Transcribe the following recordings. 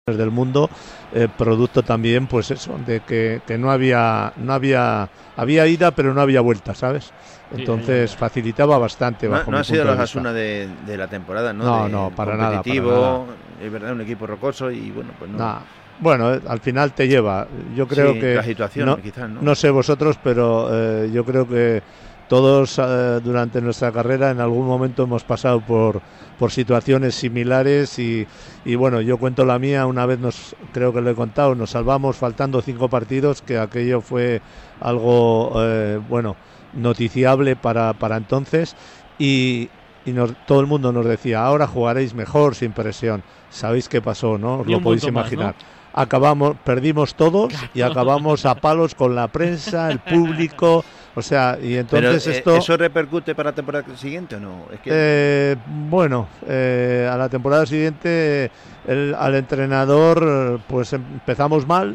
del mundo, producto también, pues eso, de que no había ida, pero no había vuelta, ¿sabes? Entonces facilitaba bastante. No ha sido la Osasuna de la temporada, ¿no? No, para nada. Es verdad, un equipo rocoso y bueno, pues no. Nah. Bueno, al final te lleva. Yo creo que la situación, quizás, ¿no? No sé vosotros, pero yo creo que todos durante nuestra carrera en algún momento hemos pasado por situaciones similares y bueno, yo cuento la mía. Una vez creo que lo he contado, nos salvamos faltando 5 partidos, que aquello fue algo noticiable para entonces y todo el mundo nos decía, ahora jugaréis mejor, sin presión. ¿Sabéis qué pasó, no? Os lo podéis imaginar. Perdimos todos y acabamos a palos con la prensa, el público, o sea, y entonces pero, ¿eso repercute para la temporada siguiente o no? Es que... a la temporada siguiente al entrenador pues empezamos mal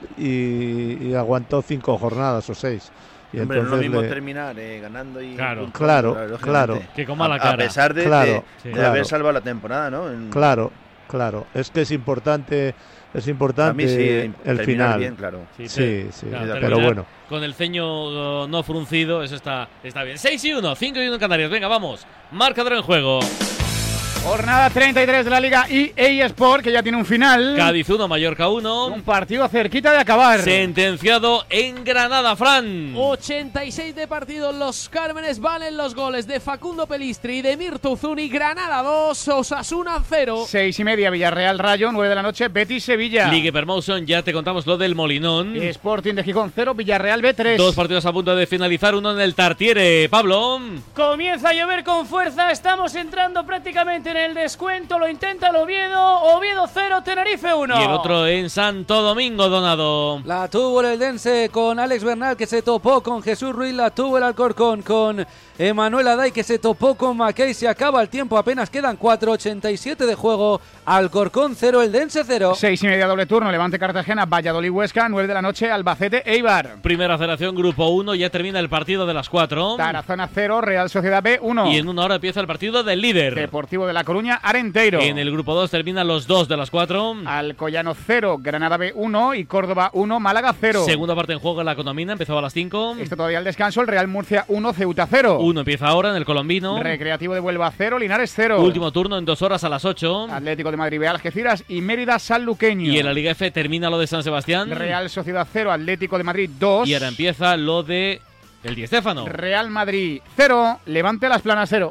y aguantó 5 jornadas o 6. Y hombre, no es lo mismo terminar ganando y... Claro. Que con mala cara. A pesar de haber salvado la temporada, ¿no? Claro. Es que es importante a mí sí, el final. Bien, claro. Sí, pero bueno. Con el ceño no fruncido, eso está bien. 6-1, 5-1 en Canarias. Venga, vamos. Marcador en juego. Jornada 33 de la Liga EA Sport, que ya tiene un final. Cádiz 1, Mallorca 1. Un partido cerquita de acabar. Sentenciado en Granada, Fran. 86 de partido. Los Cármenes valen los goles de Facundo Pelistri y de Mirto Uzuni. Granada 2, Osasuna 0. 6:30, Villarreal Rayo, 9 de la noche, Betis Sevilla. Ligue Permotion, ya te contamos lo del Molinón. Sporting de Gijón 0, Villarreal B3. 2 partidos a punto de finalizar, uno en el Tartiere. Pablo. Comienza a llover con fuerza, estamos entrando prácticamente en el descuento, lo intenta el Oviedo 0, Tenerife 1. Y el otro en Santo Domingo, Donado. La tuvo el Eldense con Alex Bernal, que se topó con Jesús Ruiz. La tuvo el Alcorcón con Emanuel Aday, que se topó con Mackey. Se acaba el tiempo, apenas quedan 4:87 de juego. Alcorcón 0, Eldense 0. 6:30 doble turno, Levante Cartagena, Valladolid Huesca, 9 de la noche, Albacete Eibar. Primera federación, grupo 1, ya termina el partido de las 4. Tarazona 0, Real Sociedad B 1. Y en una hora empieza el partido del líder. Deportivo de La Coruña, Arenteiro. En el grupo 2 terminan los 2 de las 4. Alcoyano 0, Granada B 1 y Córdoba 1, Málaga 0. Segunda parte en juego en la Condomina, empezó a las 5. Esto todavía al descanso, el Real Murcia 1, Ceuta 0. 1 empieza ahora en el Colombino. Recreativo de Huelva 0, Linares 0. Último turno en 2 horas a las 8. Atlético de Madrid B, Algeciras y Mérida Sanluqueño. Y en la Liga F termina lo de San Sebastián. Real Sociedad 0, Atlético de Madrid 2. Y ahora empieza lo de el Di Stéfano. Real Madrid 0, Levante Las Planas 0.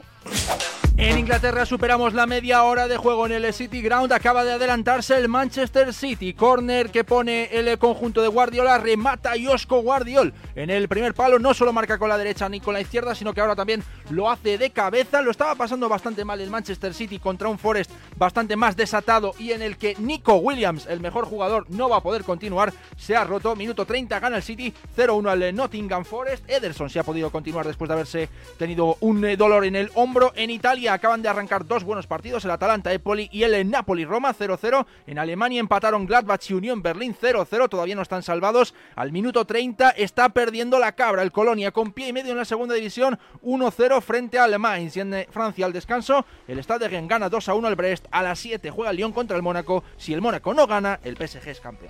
En Inglaterra superamos la media hora de juego en el City Ground. Acaba de adelantarse el Manchester City. Córner que pone el conjunto de Guardiola. Remata Josko Guardiol en el primer palo. No solo marca con la derecha ni con la izquierda, sino que ahora también lo hace de cabeza. Lo estaba pasando bastante mal el Manchester City contra un Forest bastante más desatado y en el que Nico Williams, el mejor jugador, no va a poder continuar. Se ha roto. Minuto 30, gana el City 0-1 al Nottingham Forest. Ederson sí ha podido continuar después de haberse tenido un dolor en el hombro. En Italia acaban de arrancar 2 buenos partidos, el Atalanta-Empoli y el Napoli-Roma 0-0. En Alemania empataron Gladbach y Unión Berlín 0-0, todavía no están salvados. Al minuto 30 está perdiendo la cabra el Colonia con pie y medio en la segunda división 1-0 frente al Mainz. Y en Francia al descanso el Stade Rennes gana 2-1 al Brest. A las 7 juega el Lyon contra el Mónaco. Si el Mónaco no gana, el PSG es campeón.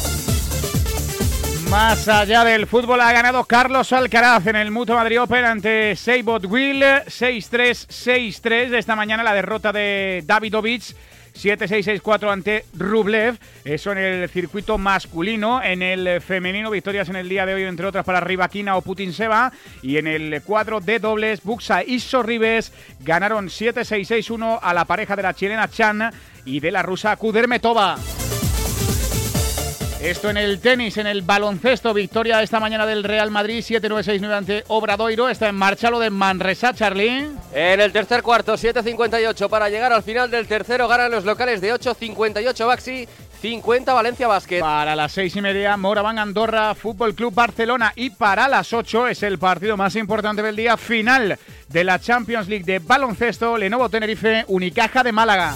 Más allá del fútbol ha ganado Carlos Alcaraz en el Mutua Madrid Open ante Seibot Will 6-3, 6-3. De esta mañana la derrota de Davidovich 7-6, 6-4 ante Rublev. Eso en el circuito masculino. En el femenino, victorias en el día de hoy, entre otras para Rybakina o Putintseva. Y en el cuadro de dobles, Buxa y Sorribes ganaron 7-6, 6-1 a la pareja de la chilena Chan y de la rusa Kudermetova. Esto en el tenis, en el baloncesto, victoria esta mañana del Real Madrid, 7-9, 6-9 ante Obradoiro. Está en marcha lo de Manresa, Charly. En el tercer cuarto, 7-58 para llegar al final del tercero, ganan los locales de 8-58 Baxi, 50 Valencia Basket. Para las 6:30, Moraván Andorra, Fútbol Club Barcelona. Y para las 8 es el partido más importante del día, final de la Champions League de baloncesto, Lenovo Tenerife, Unicaja de Málaga.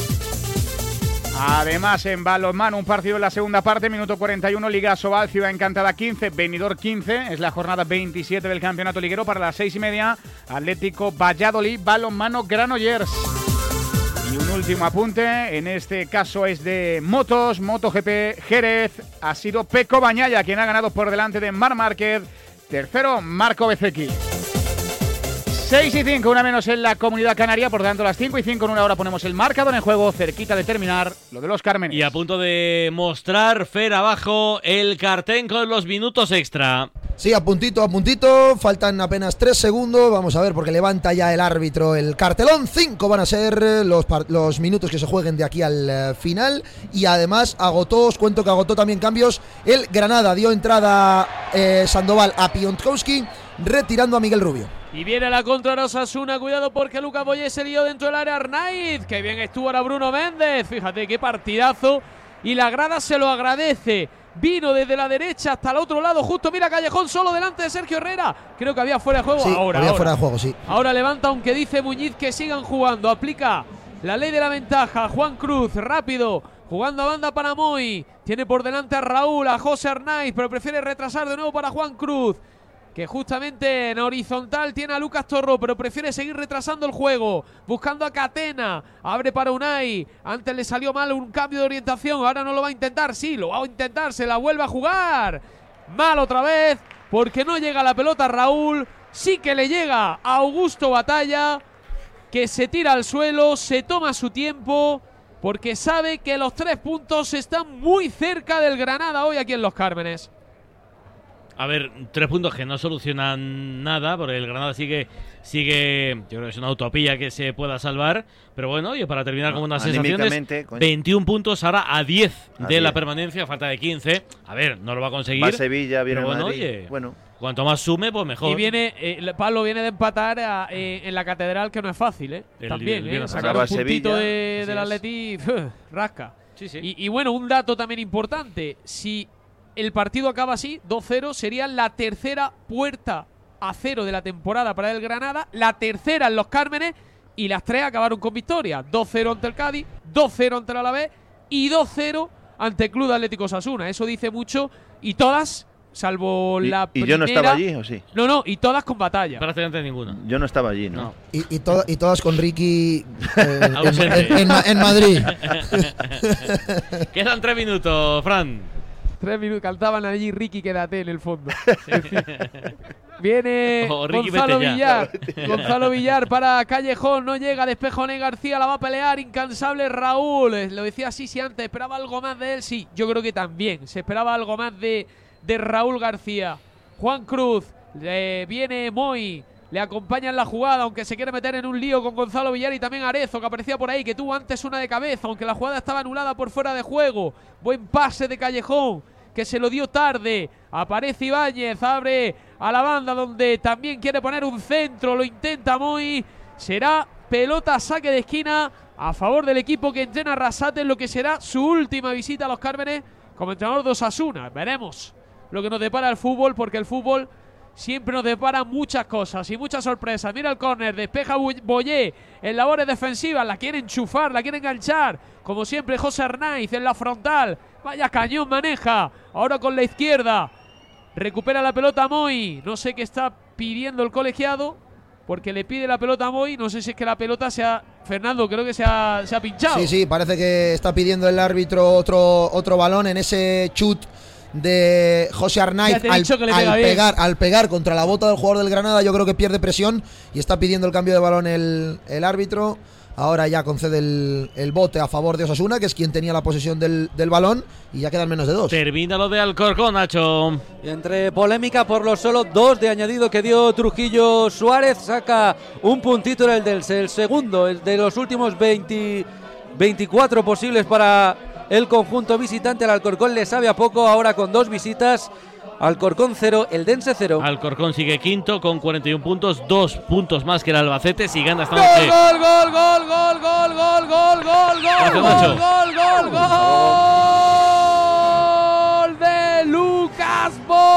Además, en balonmano, un partido en la segunda parte, minuto 41, Liga Sobal, Ciudad Encantada 15, Benidorm 15, es la jornada 27 del campeonato liguero. Para las 6:30, Atlético Valladolid, balonmano Granollers. Y un último apunte, en este caso es de motos, MotoGP Jerez. Ha sido Pecco Bagnaia quien ha ganado por delante de Marc Márquez. Tercero, Marco Bezzecchi. 6:05, una menos en la Comunidad Canaria, por tanto las 5:05 en una hora ponemos el marcador en juego, cerquita de terminar lo de los Cármenes. Y a punto de mostrar Fer abajo el cartel con los minutos extra. Sí, a puntito, faltan apenas 3 segundos, vamos a ver porque levanta ya el árbitro el cartelón, 5 van a ser los minutos que se jueguen de aquí al final y además os cuento que agotó también cambios el Granada, dio entrada Sandoval a Piontkowski, retirando a Miguel Rubio. Y viene la contra de Osasuna, cuidado porque Lucas Boyé se lió dentro del área. Arnaiz, que bien estuvo ahora Bruno Méndez, fíjate qué partidazo, y la grada se lo agradece. Vino desde la derecha hasta el otro lado, justo mira Callejón solo delante de Sergio Herrera. Creo que había fuera de juego. Sí, había fuera de juego, sí. Ahora levanta, aunque dice Muñiz que sigan jugando. Aplica la ley de la ventaja. Juan Cruz, rápido, jugando a banda para Moy. Tiene por delante a Raúl, a José Arnaiz, pero prefiere retrasar de nuevo para Juan Cruz, que justamente en horizontal tiene a Lucas Torró, pero prefiere seguir retrasando el juego, buscando a Catena, abre para Unai, antes le salió mal un cambio de orientación, ahora no lo va a intentar, sí, lo va a intentar, se la vuelve a jugar, mal otra vez, porque no llega la pelota a Raúl, sí que le llega a Augusto Batalla, que se tira al suelo, se toma su tiempo, porque sabe que los 3 puntos están muy cerca del Granada hoy aquí en Los Cármenes. A ver, 3 puntos que no solucionan nada, porque el Granada sigue, yo creo que es una utopía que se pueda salvar, pero bueno, y para terminar con unas sensaciones, 21 puntos ahora a 10 de la permanencia, falta de 15, a ver, no lo va a conseguir. Va Sevilla, viene bueno, Madrid. Oye, bueno, cuanto más sume, pues mejor. Y viene, Pablo viene de empatar en la Catedral, que no es fácil, también, sacar un puntito del Atleti, rasca. Sí, sí. Y bueno, un dato también importante, si el partido acaba así, 2-0, sería la tercera puerta a 0 de la temporada para el Granada, la tercera en Los Cármenes, y las 3 acabaron con victoria. 2-0 ante el Cádiz, 2-0 ante el Alavés y 2-0 ante el Club de Atlético Osasuna. Eso dice mucho, y todas, salvo la primera… ¿Y yo no estaba allí o sí? No, y todas con Batalla. Prácticamente ninguna. Yo no estaba allí, ¿no? Y todas con Ricky en Madrid. Quedan 3 minutos, Fran. 3 minutos, cantaban allí Ricky, quédate en el fondo. Viene Gonzalo Villar. Gonzalo Villar para Callejón, no llega, despeja Ney García, la va a pelear, incansable Raúl. Lo decía Sisi antes, esperaba algo más de él, sí, yo creo que también. Se esperaba algo más de Raúl García. Juan Cruz, viene Moy, le acompaña en la jugada, aunque se quiere meter en un lío con Gonzalo Villar y también Arezo, que aparecía por ahí, que tuvo antes una de cabeza, aunque la jugada estaba anulada por fuera de juego. Buen pase de Callejón, que se lo dio tarde. Aparece Ibáñez, abre a la banda donde también quiere poner un centro, lo intenta Moy. Será pelota, saque de esquina a favor del equipo que entrena Arrasate en lo que será su última visita a Los Cármenes como entrenador de Osasuna. Veremos lo que nos depara el fútbol, porque el fútbol siempre nos depara muchas cosas y muchas sorpresas. Mira el córner, despeja Boyé en labores defensivas, la quiere enchufar, la quiere enganchar, como siempre José Arnaiz en la frontal, vaya cañón maneja, ahora con la izquierda, recupera la pelota Moy, no sé qué está pidiendo el colegiado, porque le pide la pelota a Moy, no sé si es que la pelota Fernando, creo que se ha pinchado. Sí, parece que está pidiendo el árbitro otro balón en ese chut de José Arnaiz al pegar contra la bota del jugador del Granada. Yo creo que pierde presión y está pidiendo el cambio de balón el árbitro. Ahora ya concede el bote a favor de Osasuna, que es quien tenía la posesión del balón, y ya quedan menos de 2. Termina lo de Alcorcón, Nacho. Y entre polémica por los solo 2 de añadido que dio Trujillo Suárez, saca un puntito en el segundo, el de los últimos 24 posibles para el conjunto visitante. Al Alcorcón le sabe a poco, ahora con 2 visitas. Alcorcón 0, Eldense 0. Alcorcón sigue quinto con 41 puntos, 2 puntos más que el Albacete. Si gana esta noche. ¡Gol de Lucas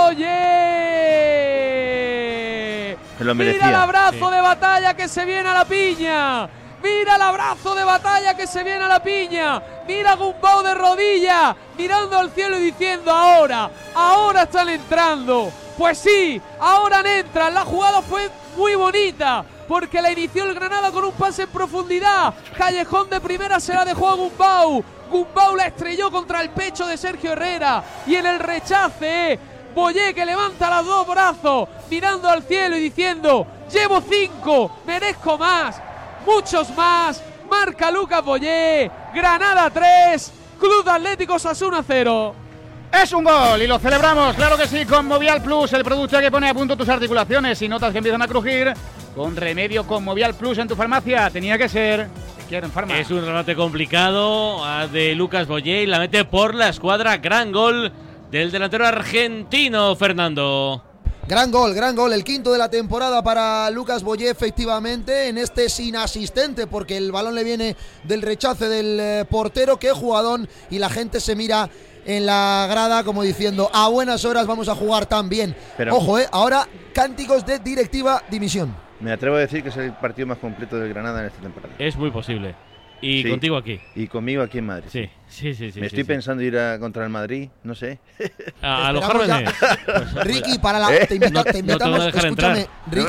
Boyé! Mira el abrazo de Batalla que se viene a la piña. Mira el abrazo de Batalla que se viene a la piña. Mira Gumbau de rodilla, mirando al cielo y diciendo ahora están entrando. Pues sí, ahora entran. La jugada fue muy bonita, porque la inició el Granada con un pase en profundidad. Callejón de primera se la dejó a Gumbau. Gumbau la estrelló contra el pecho de Sergio Herrera. Y en el rechace, Boyé, que levanta los dos brazos, mirando al cielo y diciendo: llevo 5, merezco más, muchos más. Marca Lucas Boyé. Granada 3, Club Atlético Osasuna 0. Es un gol y lo celebramos, claro que sí, con Movial Plus, el producto que pone a punto tus articulaciones y notas que empiezan a crujir. Con remedio con Movial Plus en tu farmacia. Tenía que ser. Te quiero en farmacia. Es un remate complicado de Lucas Boyé y la mete por la escuadra. Gran gol del delantero argentino, Fernando. Gran gol, el quinto de la temporada para Lucas Boyé, efectivamente, en este sin asistente, porque el balón le viene del rechace del portero. Qué jugadón, y la gente se mira en la grada como diciendo: a buenas horas vamos a jugar tan bien. Pero, ojo, ahora cánticos de directiva dimisión. Me atrevo a decir que es el partido más completo del Granada en esta temporada. Es muy posible. Y sí, contigo aquí. Y conmigo aquí en Madrid. Sí. Me estoy pensando ir contra el Madrid, no sé. A los jóvenes. Ricky, para la te invitamos, no escúchame,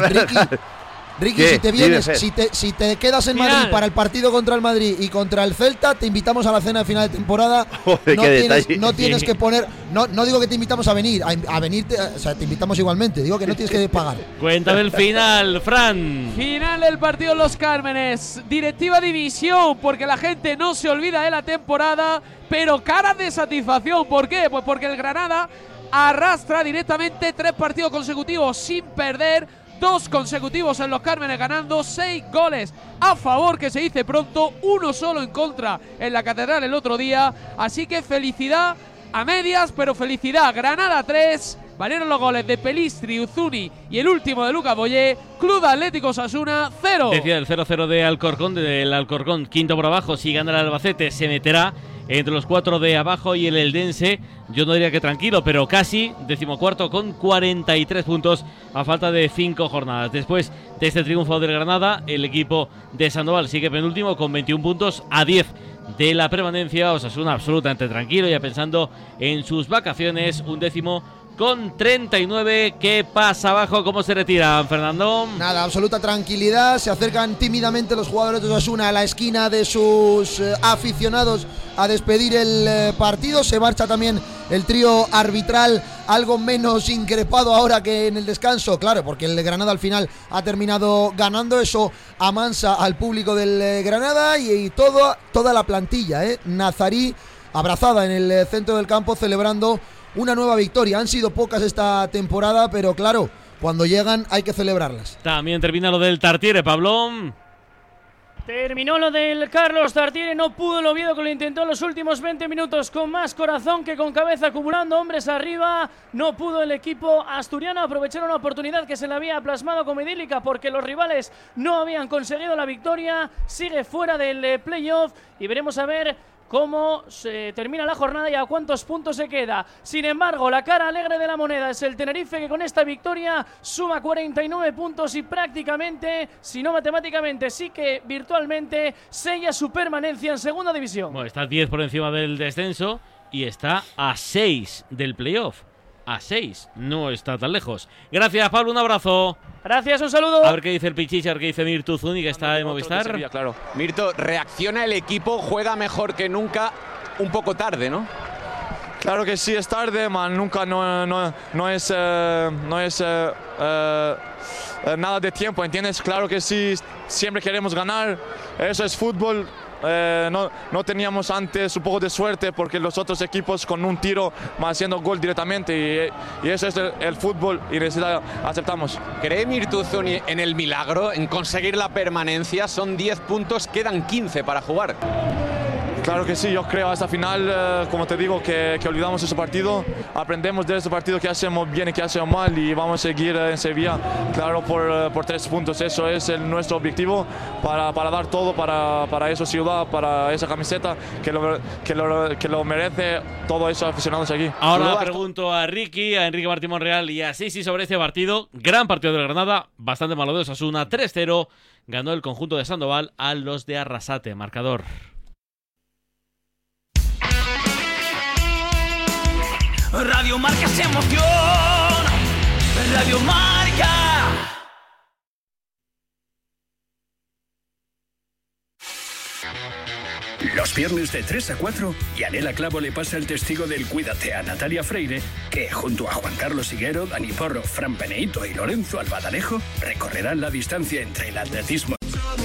Ricky, si te vienes, si te quedas en Madrid para el partido contra el Madrid y contra el Celta, te invitamos a la cena de final de temporada. Joder, no tienes que poner, no digo que te invitamos a venir, o sea, te invitamos igualmente, digo que no tienes que pagar. Cuéntame el final, Fran. Final del partido Los Cármenes, directiva división, porque la gente no se olvida de la temporada, pero caras de satisfacción. ¿Por qué? Pues porque el Granada arrastra directamente 3 partidos consecutivos sin perder, 2 consecutivos en Los Cármenes ganando, 6 goles a favor, que se dice pronto, 1 solo en contra en la Catedral el otro día. Así que felicidad a medias, pero felicidad. Granada 3, valieron los goles de Pelistri, Uzuni y el último de Lucas Boyé. Club Atlético Osasuna 0. Decía el 0-0 de Alcorcón, del Alcorcón, quinto por abajo. Si gana el Albacete se meterá entre los 4 de abajo, y el Eldense, yo no diría que tranquilo, pero casi, 14º con 43 puntos a falta de 5 jornadas. Después de este triunfo del Granada, el equipo de Sandoval sigue penúltimo con 21 puntos a 10 de la permanencia. Osasuna absolutamente tranquilo, ya pensando en sus vacaciones, 11º con 39. ¿Qué pasa abajo? ¿Cómo se retiran, Fernando? Nada, absoluta tranquilidad. Se acercan tímidamente los jugadores de Osasuna a la esquina de sus aficionados a despedir el partido. Se marcha también el trío arbitral, algo menos increpado ahora que en el descanso, claro, porque el Granada al final ha terminado ganando. Eso amansa al público del Granada y toda la plantilla, Nazarí abrazada en el centro del campo celebrando una nueva victoria. Han sido pocas esta temporada, pero claro, cuando llegan hay que celebrarlas. También termina lo del Tartiere, Pablo. Terminó lo del Carlos Tartiere, no pudo el Oviedo, que lo intentó en los últimos 20 minutos con más corazón que con cabeza, acumulando hombres arriba. No pudo el equipo asturiano aprovechar una oportunidad que se le había plasmado como idílica, porque los rivales no habían conseguido la victoria. Sigue fuera del playoff y veremos a ver cómo se termina la jornada y a cuántos puntos se queda. Sin embargo, la cara alegre de la moneda es el Tenerife, que con esta victoria suma 49 puntos y prácticamente, si no matemáticamente, sí que virtualmente, sella su permanencia en segunda división. Bueno, está 10 por encima del descenso y está a 6 del playoff. A 6, no está tan lejos. Gracias, Pablo, un abrazo. Gracias, un saludo. A ver qué dice el Pichichi, a ver qué dice Mirtu Zuni, que está en Movistar. Sevilla, claro. Mirto, reacciona el equipo, juega mejor que nunca, un poco tarde, ¿no? Claro que sí, es tarde, man. Nunca no es nada de tiempo, ¿entiendes? Claro que sí, siempre queremos ganar, eso es fútbol. No teníamos antes un poco de suerte porque los otros equipos con un tiro van haciendo gol directamente y eso es el fútbol y aceptamos. ¿Cree Mirtu Zuni en el milagro, en conseguir la permanencia? Son 10 puntos, quedan 15 para jugar. Claro que sí, yo creo hasta final, como te digo, que olvidamos ese partido, aprendemos de ese partido que hacemos bien y que hacemos mal y vamos a seguir en Sevilla, claro, por 3 puntos. Eso es nuestro objetivo, para dar todo para esa ciudad, para esa camiseta, que lo merece todos esos aficionados aquí. Ahora pregunto a Ricky, a Enrique Martín Monreal y a Sisi sobre este partido. Gran partido del Granada, bastante malo de Osasuna, 3-0, ganó el conjunto de Sandoval a los de Arrasate, marcador. Radio Marca se emoción, Radio Marca. Los viernes de 3 a 4, Yanela Clavo le pasa el testigo del Cuídate a Natalia Freire, que junto a Juan Carlos Higuero, Dani Porro, Fran Peneito y Lorenzo Albadalejo recorrerán la distancia entre el atletismo.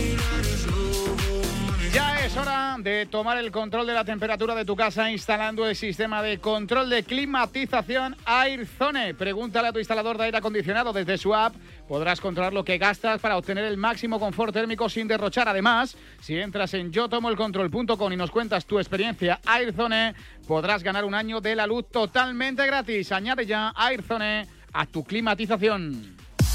Ya es hora de tomar el control de la temperatura de tu casa instalando el sistema de control de climatización Airzone. Pregúntale a tu instalador de aire acondicionado desde su app. Podrás controlar lo que gastas para obtener el máximo confort térmico sin derrochar. Además, si entras en yotomoelcontrol.com y nos cuentas tu experiencia Airzone, podrás ganar un año de la luz totalmente gratis. Añade ya Airzone a tu climatización.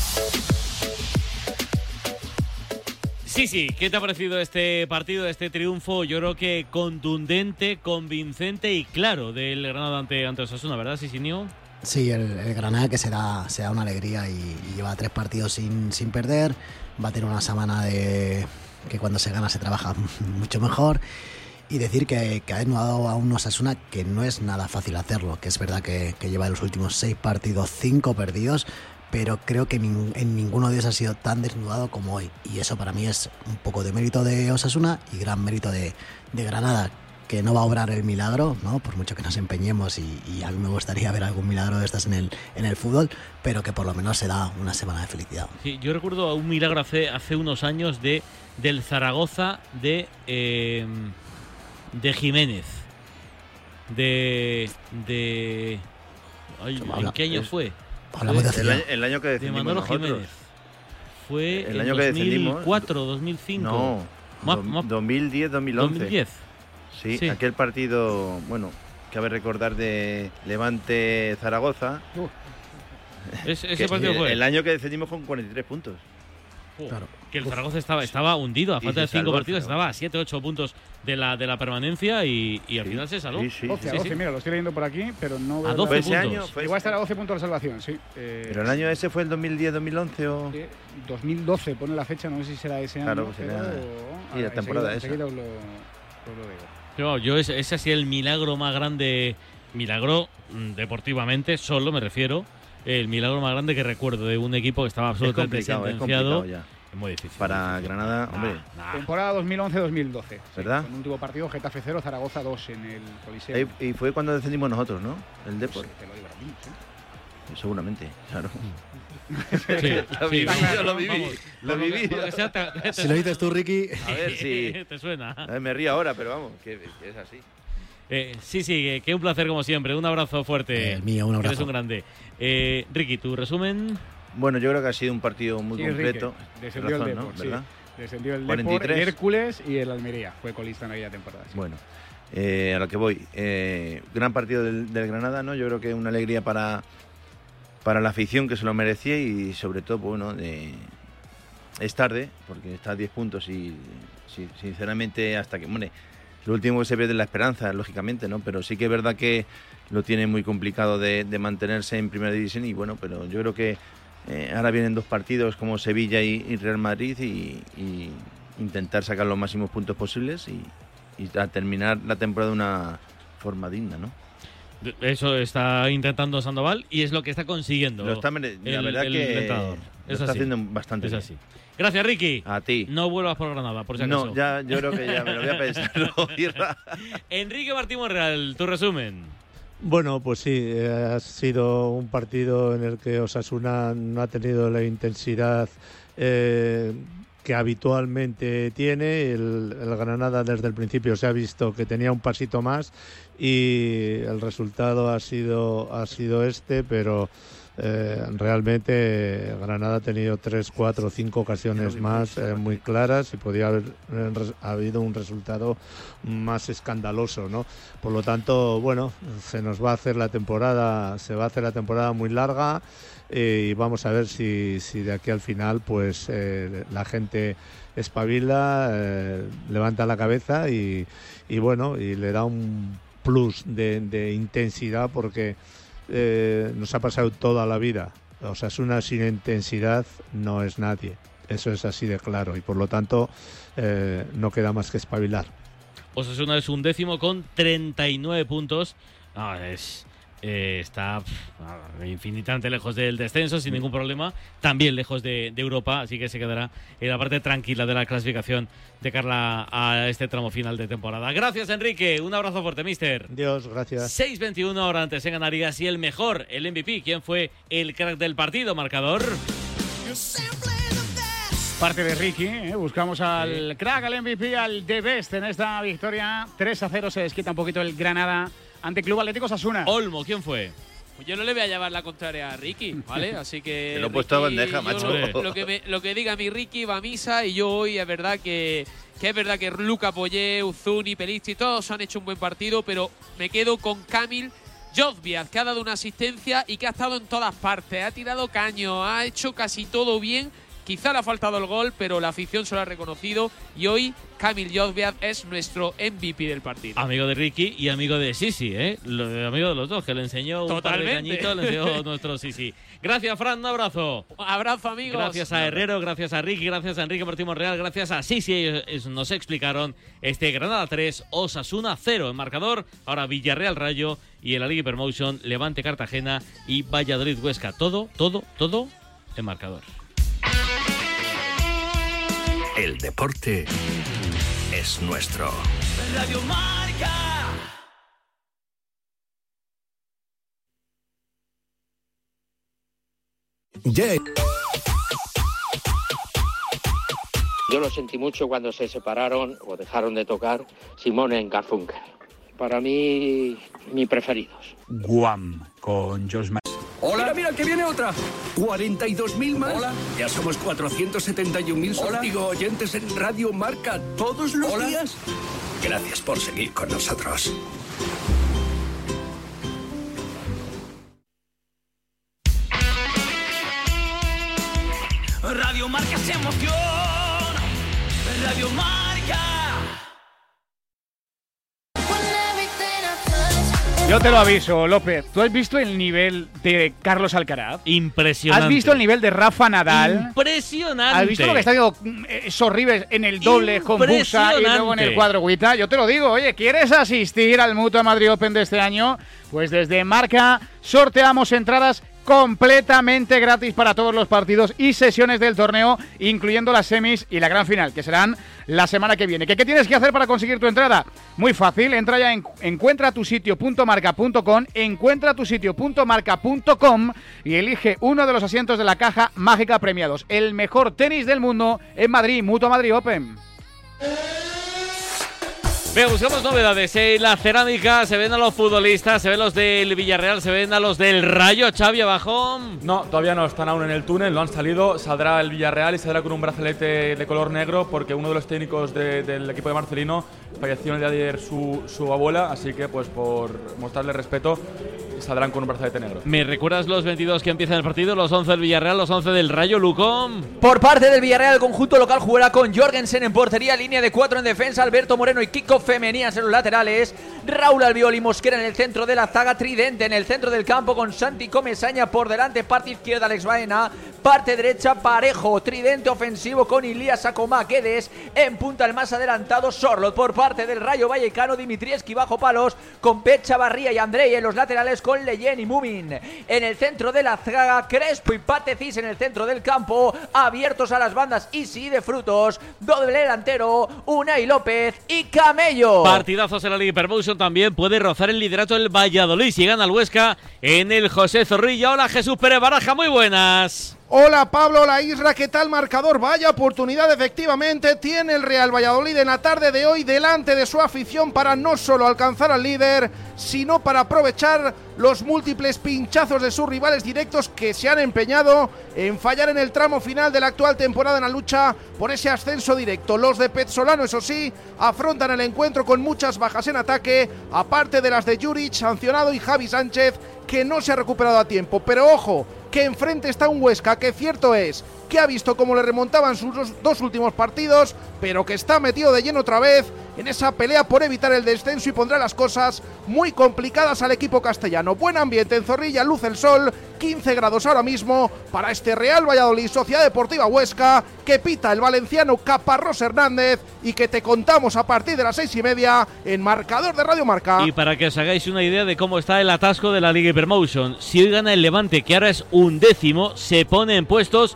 Sí, ¿qué te ha parecido este partido, este triunfo? Yo creo que contundente, convincente y claro del Granada ante Osasuna, ¿verdad, Sisinio? Sí, el Granada que se da una alegría y lleva 3 partidos sin perder. Va a tener una semana de que cuando se gana se trabaja mucho mejor. Y decir que ha desnudado a un Osasuna que no es nada fácil hacerlo, que es verdad que lleva en los últimos 6 partidos 5 perdidos, pero creo que en ninguno de ellos ha sido tan desnudado como hoy. Y eso para mí es un poco de mérito de Osasuna y gran mérito de Granada, que no va a obrar el milagro, ¿no? Por mucho que nos empeñemos, y a mí me gustaría ver algún milagro de estas en el fútbol, pero que por lo menos se da una semana de felicidad. Sí, yo recuerdo un milagro hace unos años del Zaragoza de Jiménez. ¿En qué año fue? Hablamos de el año que descendimos Manolo nosotros. Jiménez. Fue el año en que descendimos. 2004, 2005. No, 2010, 2011. 2010. Sí, aquel partido, bueno, cabe recordar de Levante-Zaragoza. Ese partido fue. El año que descendimos con 43 puntos. Claro. Que el Zaragoza estaba hundido, a falta de 5 partidos, estaba a 7-8 puntos de la permanencia y al final se salvó. 12, mira, lo estoy leyendo por aquí, pero no veo. A 12 puntos. Igual estar a 12 puntos de salvación, sí. ¿Pero el año ese fue el 2010-2011 o...? 2012, pone la fecha, no sé si será ese año. Claro, será. Y la temporada esa. Enseguida os lo digo. Yo ese ha sido el milagro más grande, milagro deportivamente, solo me refiero, el milagro más grande que recuerdo de un equipo que estaba absolutamente sentenciado. Ya. Es muy difícil. Para Granada, hombre. Temporada 2011-2012. ¿Verdad? Sí, con un último partido, Getafe 0, Zaragoza 2 en el Coliseo. Y fue cuando descendimos nosotros, ¿no? El Depor. Sí, te lo digo a ti, sí. Seguramente, claro. Lo viví. Si lo dices tú, Ricky. A ver si te suena. A ver, me río ahora, pero vamos, que es así. Sí, que un placer como siempre. Un abrazo fuerte. El mío, un abrazo. Eres un grande. Ricky, ¿tu resumen? Bueno, yo creo que ha sido un partido muy completo. Descendió el Depor, ¿verdad? Descendió el Depor, el Hércules y el Almería. Fue colista en aquella temporada. Sí. Bueno, a lo que voy. Gran partido del Granada, ¿no? Yo creo que una alegría para la afición, que se lo merecía, y sobre todo, bueno, es tarde, porque está a 10 puntos y sinceramente hasta que... Bueno, lo último que se pierde es la esperanza, lógicamente, ¿no? Pero sí que es verdad que lo tiene muy complicado de mantenerse en primera división, y bueno, pero yo creo que ahora vienen 2 partidos como Sevilla y Real Madrid, y intentar sacar los máximos puntos posibles y a terminar la temporada de una forma digna, ¿no? Eso está intentando Sandoval y es lo que está consiguiendo. La verdad que lo está haciendo bastante bien. Así. Gracias, Ricky. A ti. No vuelvas por Granada, por si acaso. No, ya, yo creo que ya me lo voy a pensar. Enrique Martín Monreal, tu resumen. Bueno, pues sí, ha sido un partido en el que Osasuna no ha tenido la intensidad que habitualmente tiene. El Granada desde el principio se ha visto que tenía un pasito más y el resultado ha sido este, pero realmente Granada ha tenido 3, 4, 5 ocasiones más muy claras y podía haber habido un resultado más escandaloso, ¿no? Por lo tanto, bueno, se va a hacer la temporada muy larga. Y vamos a ver si de aquí al final pues la gente espabila, levanta la cabeza y bueno, y le da un plus de intensidad, porque nos ha pasado toda la vida. Osasuna sin intensidad no es nadie, eso es así de claro, y por lo tanto no queda más que espabilar. Osasuna es 11º con 39 puntos. Es está infinitamente lejos del descenso, sin ningún problema, también lejos de Europa, así que se quedará en la parte tranquila de la clasificación de cara a este tramo final de temporada. Gracias, Enrique, un abrazo fuerte, mister. Dios, gracias. 6:21 ahora antes en Canarias, y el mejor, el MVP, ¿quién fue el crack del partido? Marcador. Parte de Ricky, buscamos al crack, al MVP, al The Best en esta victoria. 3-0 se desquita un poquito el Granada ante Club Atlético Osasuna. Olmo, ¿quién fue? Pues yo no le voy a llevar la contraria a Ricky, ¿vale? Así que... Te lo he puesto a bandeja, macho. Lo que diga mi Ricky va a misa, y yo hoy es verdad que es verdad que Luca Poyé, Uzuni, Pelistri, todos han hecho un buen partido, pero me quedo con Kamil Jozbiak, que ha dado una asistencia y que ha estado en todas partes. Ha tirado caño, ha hecho casi todo bien. Quizá le ha faltado el gol, pero la afición se lo ha reconocido, y hoy Kamil Jozbiak es nuestro MVP del partido. Amigo de Ricky y amigo de Sisi, amigo de los dos, que le enseñó un par de cañitos, le enseñó nuestro Sisi. Gracias, Fran, un abrazo. Un abrazo, amigos. Gracias a Herrero, gracias a Ricky, gracias a Enrique Martín Monreal, gracias a Sisi. Nos explicaron este Granada 3, Osasuna 0 en marcador. Ahora Villarreal Rayo, y en la Liga Hypermotion Levante Cartagena y Valladolid Huesca. Todo en marcador. El deporte es nuestro. Radio Marca. Yeah. Yo lo sentí mucho cuando se separaron o dejaron de tocar Simone en Garfunkel. Para mí, mis preferidos. Guam, con Josh Max. Hola, mira, que viene otra. 42.000 más. Hola. Ya somos 471.000 digo, oyentes en Radio Marca todos los días. Gracias por seguir con nosotros. Radio Marca se emociona. Radio Marca. Yo te lo aviso, López. ¿Tú has visto el nivel de Carlos Alcaraz? Impresionante. ¿Has visto el nivel de Rafa Nadal? Impresionante. ¿Has visto lo que está haciendo Sorribes en el doble con Busa y luego en el cuadrugüita? Yo te lo digo, oye, ¿quieres asistir al Mutua Madrid Open de este año? Pues desde Marca sorteamos entradas completamente gratis para todos los partidos y sesiones del torneo, incluyendo las semis y la gran final, que serán la semana que viene. ¿Qué tienes que hacer para conseguir tu entrada? Muy fácil, entra ya en encuentratusitio.marca.com y elige uno de los asientos de la caja mágica premiados. El mejor tenis del mundo en Madrid, Mutua Madrid Open. Venga, buscamos novedades. En la cerámica se ven a los futbolistas, se ven los del Villarreal, se ven a los del Rayo. Xavi, abajo. No, todavía no, están aún en el túnel, no han salido. Saldrá el Villarreal y saldrá con un brazalete de color negro porque uno de los técnicos del equipo de Marcelino falleció el día de ayer su abuela, así que pues por mostrarle respeto saldrán con un brazalete negro. ¿Me recuerdas los 22 que empiezan el partido? Los 11 del Villarreal, los 11 del Rayo, Lucón. Por parte del Villarreal, el conjunto local jugará con Jorgensen en portería, línea de 4 en defensa, Alberto Moreno y Kiko Femenías en los laterales, Raúl Albiol y Mosquera en el centro de la zaga, tridente en el centro del campo con Santi Comesaña por delante, parte izquierda Alex Baena, parte derecha Parejo, tridente ofensivo con Ilías Acomá, Guedes, en punta el más adelantado Sorlot. Por parte del Rayo Vallecano, Dimitrievski bajo palos con Pecha Barría y Andrei en los laterales con Leyen y Mumin. En el centro de la zaga, Crespo y Patecis en el centro del campo, abiertos a las bandas Isi de Frutos, doble delantero Unai López y Camello. Partidazos en la Liga Hypermotion, también puede rozar el liderato del Valladolid si gana el Huesca en el José Zorrilla. Hola, Jesús Pérez Baraja, muy buenas. Hola Pablo, hola Isra, ¿qué tal marcador? Vaya oportunidad efectivamente tiene el Real Valladolid en la tarde de hoy delante de su afición para no solo alcanzar al líder, sino para aprovechar los múltiples pinchazos de sus rivales directos que se han empeñado en fallar en el tramo final de la actual temporada en la lucha por ese ascenso directo. Los de Pezzolano, eso sí, afrontan el encuentro con muchas bajas en ataque, aparte de las de Juric, sancionado, y Javi Sánchez, que no se ha recuperado a tiempo. Pero ojo, que enfrente está un Huesca que cierto es que ha visto cómo le remontaban sus dos últimos partidos, pero que está metido de lleno otra vez en esa pelea por evitar el descenso y pondrá las cosas muy complicadas al equipo castellano. Buen ambiente en Zorrilla, luce el sol, 15 grados ahora mismo para este Real Valladolid Sociedad Deportiva Huesca, que pita el valenciano Caparrós Hernández y que te contamos a partir de las 6:30 en Marcador de Radio Marca. Y para que os hagáis una idea de cómo está el atasco de la Liga Hypermotion, si hoy gana el Levante, que ahora es 11º, se pone en puntos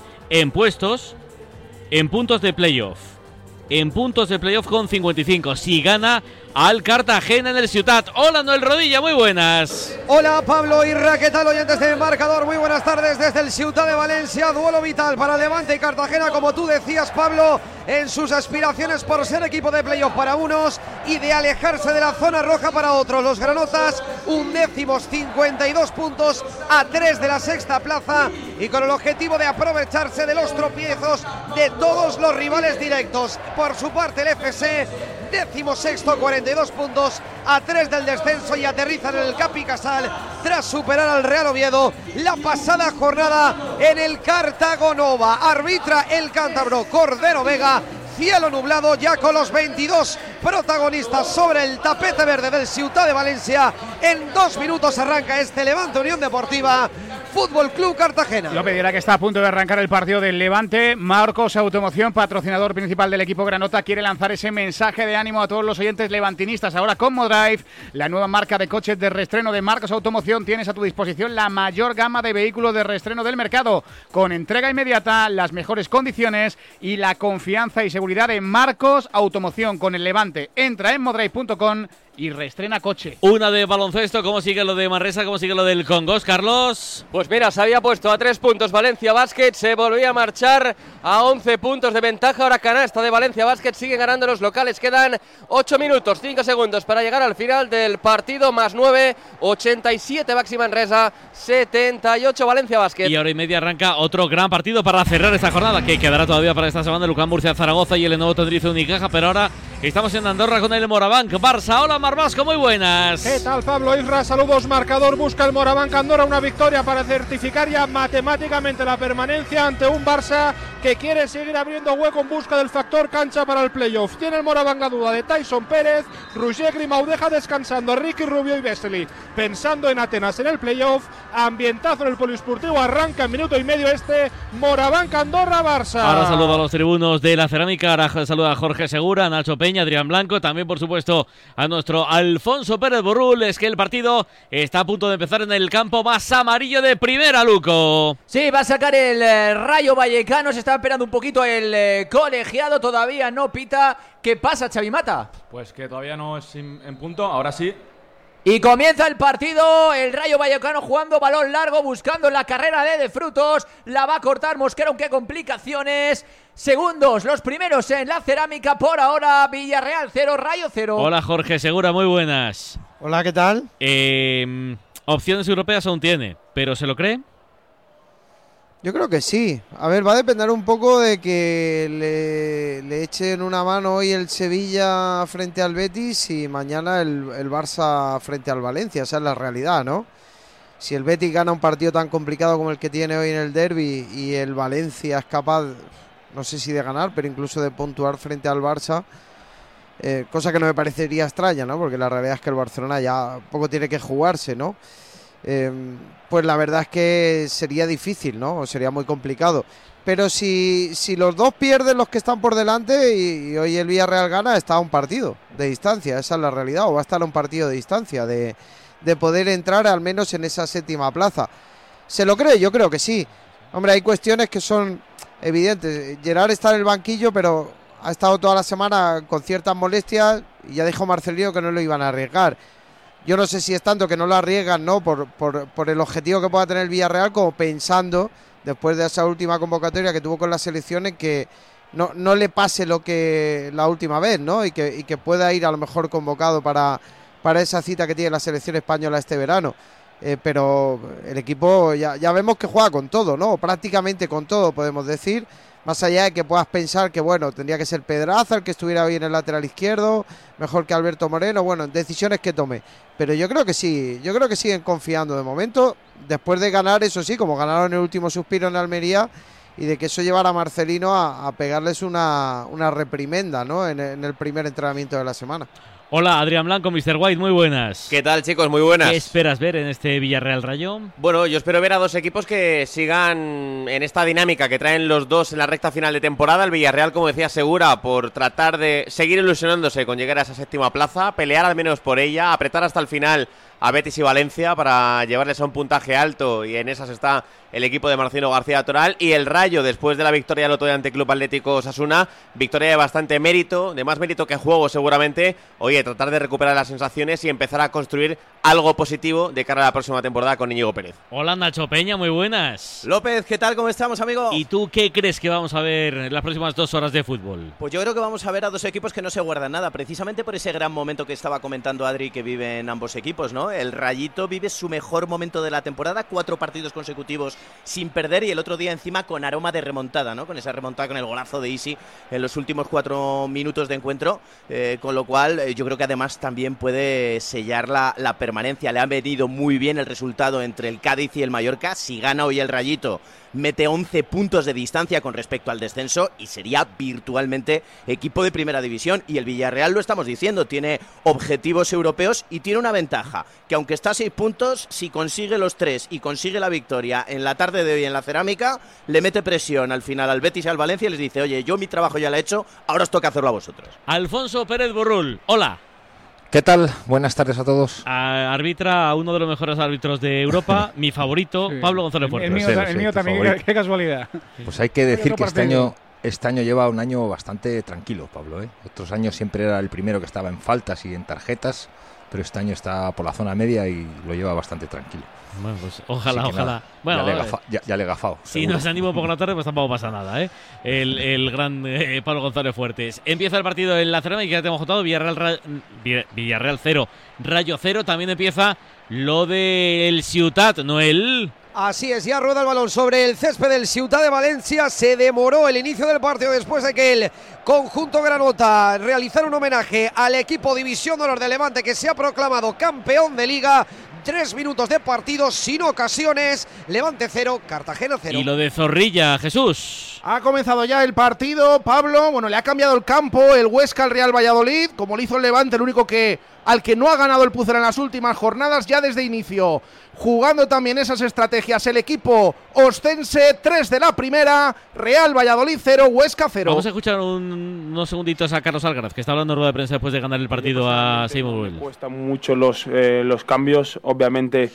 de playoff. En puntos de playoff con 55. Si gana al Cartagena en el Ciutat. Hola, Noel Rodilla, muy buenas. Hola, Pablo Irra, ¿qué tal, oyentes de Marcador? Muy buenas tardes desde el Ciutat de Valencia. Duelo vital para Levante y Cartagena, como tú decías, Pablo, en sus aspiraciones por ser equipo de playoff para unos y de alejarse de la zona roja para otros. Los granotas, 11º, 52 puntos a 3 de la sexta plaza y con el objetivo de aprovecharse de los tropiezos de todos los rivales directos. Por su parte, el FC, 16º, 42 puntos a 3 del descenso y aterrizan en el Capi Casal tras superar al Real Oviedo la pasada jornada en el Cartagonova. Arbitra el cántabro Cordero Vega. Cielo nublado ya con los 22 protagonistas sobre el tapete verde del Ciutat de Valencia. En 2 minutos arranca este Levante Unión Deportiva Fútbol Club Cartagena. López dirá que está a punto de arrancar el partido del Levante. Marcos Automoción, patrocinador principal del equipo granota, quiere lanzar ese mensaje de ánimo a todos los oyentes levantinistas. Ahora con Modrive, la nueva marca de coches de reestreno de Marcos Automoción, tienes a tu disposición la mayor gama de vehículos de reestreno del mercado, con entrega inmediata, las mejores condiciones y la confianza y seguridad de Marcos Automoción. Con el Levante, entra en modrive.com y reestrena coche. Una de baloncesto. ¿Cómo sigue lo de Manresa? ¿Cómo sigue lo del Congos, Carlos? Pues mira, se había puesto a 3 puntos Valencia Basket, se volvía a marchar a 11 puntos de ventaja. Ahora canasta de Valencia Basket, siguen ganando los locales. Quedan 8 minutos, 5 segundos para llegar al final del partido. Más 9, 87 Baxi Manresa, 78 Valencia Basket. Y hora y media arranca otro gran partido para cerrar esta jornada, que quedará todavía para esta semana. Lucán Murcia, Zaragoza y el Lenovo Tenerife Unicaja. Pero ahora estamos en Andorra con el Morabanc Barça. Hola, Marbasco, muy buenas. ¿Qué tal, Pablo Isra? Saludos. Marcador, busca el Morabanc Andorra una victoria para certificar ya matemáticamente la permanencia ante un Barça que quiere seguir abriendo hueco en busca del factor cancha para el playoff. Tiene el Morabanc la duda de Tyson Pérez, Roger Grimau deja descansando a Ricky Rubio y Vesely, pensando en Atenas en el playoff. Ambientazo en el polisportivo, arranca en minuto y medio este Morabanc Andorra Barça. Ahora saludo a los tribunos de la cerámica. Ahora saluda a Jorge Segura, a Nacho Peña, Adrián Blanco, también por supuesto a nuestro Alfonso Pérez Borrul. Es que el partido está a punto de empezar en el campo más amarillo de primera, Luco. Sí, va a sacar el Rayo Vallecano. Se está esperando un poquito el colegiado. Todavía no pita. ¿Qué pasa, Xavi Mata? Pues que todavía no es en punto. Ahora sí. Y comienza el partido, el Rayo Vallecano jugando balón largo, buscando la carrera de Frutos. La va a cortar Mosquera, aunque complicaciones. Segundos, los primeros en la cerámica. Por ahora, Villarreal 0, Rayo 0. Hola, Jorge Segura, muy buenas. Hola, ¿qué tal? Opciones europeas aún tiene, ¿pero se lo cree? Yo creo que sí. A ver, va a depender un poco de que le echen una mano hoy el Sevilla frente al Betis y mañana el Barça frente al Valencia. Esa es la realidad, ¿no? Si el Betis gana un partido tan complicado como el que tiene hoy en el derbi y el Valencia es capaz, no sé si de ganar, pero incluso de puntuar frente al Barça, cosa que no me parecería extraña, ¿no? Porque la realidad es que el Barcelona ya poco tiene que jugarse, ¿no? Pues la verdad es que sería difícil, ¿no? Sería muy complicado. Pero si los dos pierden los que están por delante y hoy el Villarreal gana, está a un partido de distancia, esa es la realidad, o va a estar a un partido de distancia de poder entrar al menos en esa séptima plaza. ¿Se lo cree? Yo creo que sí. Hombre, hay cuestiones que son evidentes. Gerard está en el banquillo, pero ha estado toda la semana con ciertas molestias y ya dijo Marcelino que no lo iban a arriesgar. Yo no sé si es tanto que no lo arriesgan, ¿no? Por el objetivo que pueda tener el Villarreal, como pensando, después de esa última convocatoria que tuvo con las selecciones, que no le pase lo que la última vez, ¿no? Y que pueda ir a lo mejor convocado para esa cita que tiene la selección española este verano. Pero el equipo ya vemos que juega con todo, ¿no? Prácticamente con todo, podemos decir. Más allá de que puedas pensar que, bueno, tendría que ser Pedraza el que estuviera hoy en el lateral izquierdo, mejor que Alberto Moreno, bueno, decisiones que tome. Pero yo creo que sí, yo creo que siguen confiando de momento, después de ganar, eso sí, como ganaron el último suspiro en Almería, de que eso llevara a Marcelino a pegarles una reprimenda, ¿no? En el primer entrenamiento de la semana. Hola, Adrián Blanco, Mr. White, muy buenas. ¿Qué tal, chicos? Muy buenas. ¿Qué esperas ver en este Villarreal Rayo? Bueno, yo espero ver a dos equipos que sigan en esta dinámica que traen los dos en la recta final de temporada. El Villarreal, como decía, segura por tratar de seguir ilusionándose con llegar a esa séptima plaza, pelear al menos por ella, apretar hasta el final a Betis y Valencia para llevarles a un puntaje alto, y en esas está el equipo de Marcino García Toral. Y el Rayo, después de la victoria del otro día ante Club Atlético Osasuna, victoria de bastante mérito, de más mérito que juego seguramente. Oye, tratar de recuperar las sensaciones y empezar a construir algo positivo de cara a la próxima temporada con Íñigo Pérez. Hola, Nacho Peña, muy buenas. López, ¿qué tal? ¿Cómo estamos, amigo? ¿Y tú qué crees que vamos a ver en las próximas 2 horas de fútbol? Pues yo creo que vamos a ver a dos equipos que no se guardan nada, precisamente por ese gran momento que estaba comentando Adri que vive en ambos equipos, ¿no? El Rayito vive su mejor momento de la temporada, 4 partidos consecutivos sin perder, y el otro día encima con aroma de remontada, ¿no? Con esa remontada, con el golazo de Isi en los últimos 4 minutos de encuentro, con lo cual yo creo que además también puede sellar la permanencia. Le ha venido muy bien el resultado entre el Cádiz y el Mallorca. Si gana hoy el Rayito, mete 11 puntos de distancia con respecto al descenso y sería virtualmente equipo de primera división. Y el Villarreal, lo estamos diciendo, tiene objetivos europeos y tiene una ventaja, que aunque está a 6 puntos, si consigue los 3 y consigue la victoria en la tarde de hoy en la Cerámica, le mete presión al final al Betis y al Valencia y les dice: oye, yo mi trabajo ya lo he hecho, ahora os toca hacerlo a vosotros. Alfonso Pérez Borrul, hola. ¿Qué tal? Buenas tardes a todos. Arbitra a uno de los mejores árbitros de Europa, mi favorito, sí. Pablo González Fuertes. El mío también, qué casualidad. Pues hay que decir que este año lleva un año bastante tranquilo, Pablo, ¿eh? Otros años siempre era el primero que estaba en faltas y en tarjetas, pero este año está por la zona media y lo lleva bastante tranquilo. Bueno, pues ojalá. Nada, bueno, ya le he gafado. Si seguro. Nos animo por la tarde, pues tampoco pasa nada, ¿eh? El gran Pablo González Fuertes. Empieza el partido en la Cerámica, ya te hemos contado, Villarreal 0, Rayo 0. También empieza lo del Ciutat, Noel. Así es, ya rueda el balón sobre el césped del Ciutat de Valencia. Se demoró el inicio del partido después de que el conjunto granota realizara un homenaje al equipo División de Honor de Levante, que se ha proclamado campeón de Liga. 3 minutos de partido sin ocasiones. Levante 0, Cartagena 0. Y lo de Zorrilla, Jesús. Ha comenzado ya el partido, Pablo. Bueno, le ha cambiado el campo el Huesca al Real Valladolid, como lo hizo el Levante, el único al que no ha ganado el Pucela en las últimas jornadas, ya desde inicio. Jugando también esas estrategias el equipo ostense, 3 de la primera, Real Valladolid 0, Huesca 0. Vamos a escuchar unos segunditos a Carlos Alcaraz, que está hablando en rueda de prensa después de ganar el partido a Seymour Will. Cuesta mucho los cambios, obviamente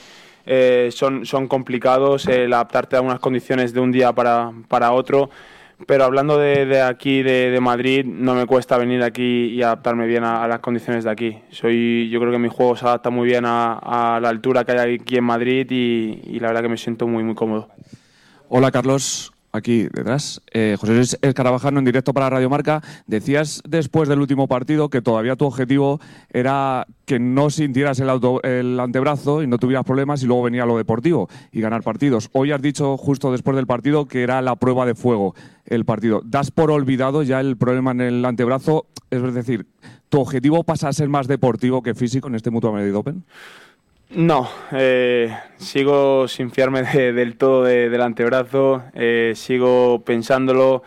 son complicados, el adaptarte a unas condiciones de un día para otro. Pero hablando de aquí, de Madrid, no me cuesta venir aquí y adaptarme bien a las condiciones de aquí. Yo creo que mi juego se adapta muy bien a la altura que hay aquí en Madrid y la verdad que me siento muy, muy cómodo. Hola, Carlos. Aquí detrás, José Luis Escarabajano en directo para Radio Marca. Decías después del último partido que todavía tu objetivo era que no sintieras el antebrazo y no tuvieras problemas, y luego venía lo deportivo y ganar partidos. Hoy has dicho justo después del partido que era la prueba de fuego el partido. ¿Das por olvidado ya el problema en el antebrazo? Es decir, ¿tu objetivo pasa a ser más deportivo que físico en este Mutua Madrid Open? No, sigo sin fiarme del todo del antebrazo, sigo pensándolo,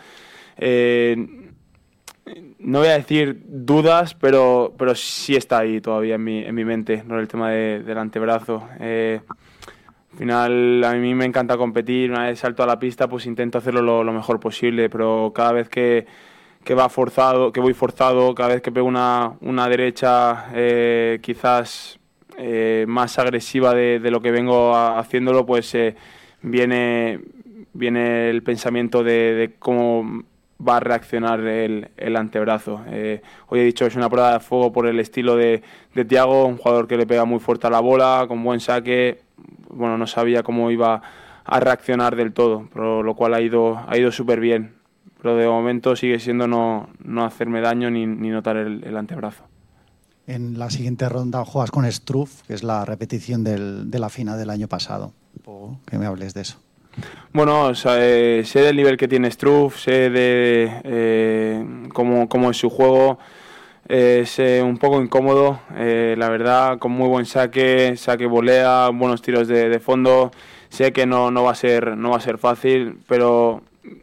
no voy a decir dudas, pero sí está ahí todavía en mi mente, ¿no? El tema del antebrazo. Al final a mí me encanta competir, una vez salto a la pista pues intento hacerlo lo mejor posible, pero cada vez que voy forzado, cada vez que pego una derecha quizás más agresiva de lo que vengo haciéndolo, pues viene el pensamiento de cómo va a reaccionar el antebrazo. Hoy he dicho que es una prueba de fuego por el estilo de Thiago, un jugador que le pega muy fuerte a la bola, con buen saque. Bueno, no sabía cómo iba a reaccionar del todo, pero lo cual ha ido súper bien. Pero de momento sigue siendo no hacerme daño ni notar el antebrazo. En la siguiente ronda juegas con Struff, que es la repetición de la final del año pasado. Que me hables de eso. Bueno, sé del nivel que tiene Struff, sé de cómo es su juego. Es un poco incómodo, la verdad, con muy buen saque volea, buenos tiros de fondo. Sé que no va a ser fácil, pero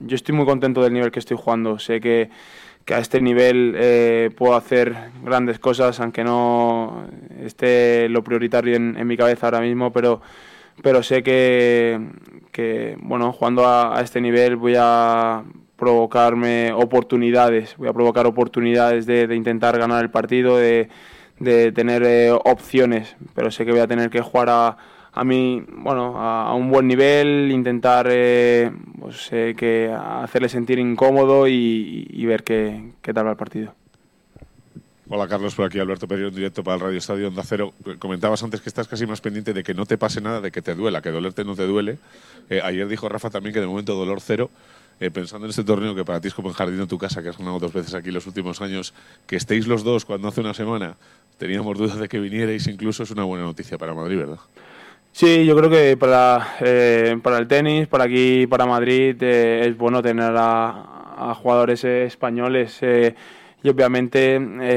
yo estoy muy contento del nivel que estoy jugando. Sé que a este nivel puedo hacer grandes cosas, aunque no esté lo prioritario en mi cabeza ahora mismo, pero sé que bueno, jugando a este nivel voy a provocar oportunidades de intentar ganar el partido, de tener opciones, pero sé que voy a tener que jugar a un buen nivel, intentar que hacerle sentir incómodo y ver qué tal va el partido. Hola Carlos, por aquí Alberto Pereiro en directo para el Radio Estadio Onda Cero. Comentabas antes que estás casi más pendiente de que no te pase nada, de que te duela, que dolerte no te duele. Ayer dijo Rafa también que de momento dolor cero. Pensando en este torneo que para ti es como el jardín de tu casa, que has ganado 2 veces aquí los últimos años, que estéis los dos cuando hace una semana teníamos dudas de que vinierais, incluso es una buena noticia para Madrid, ¿verdad? Sí, yo creo que para el tenis, para aquí, para Madrid, es bueno tener a jugadores españoles y obviamente,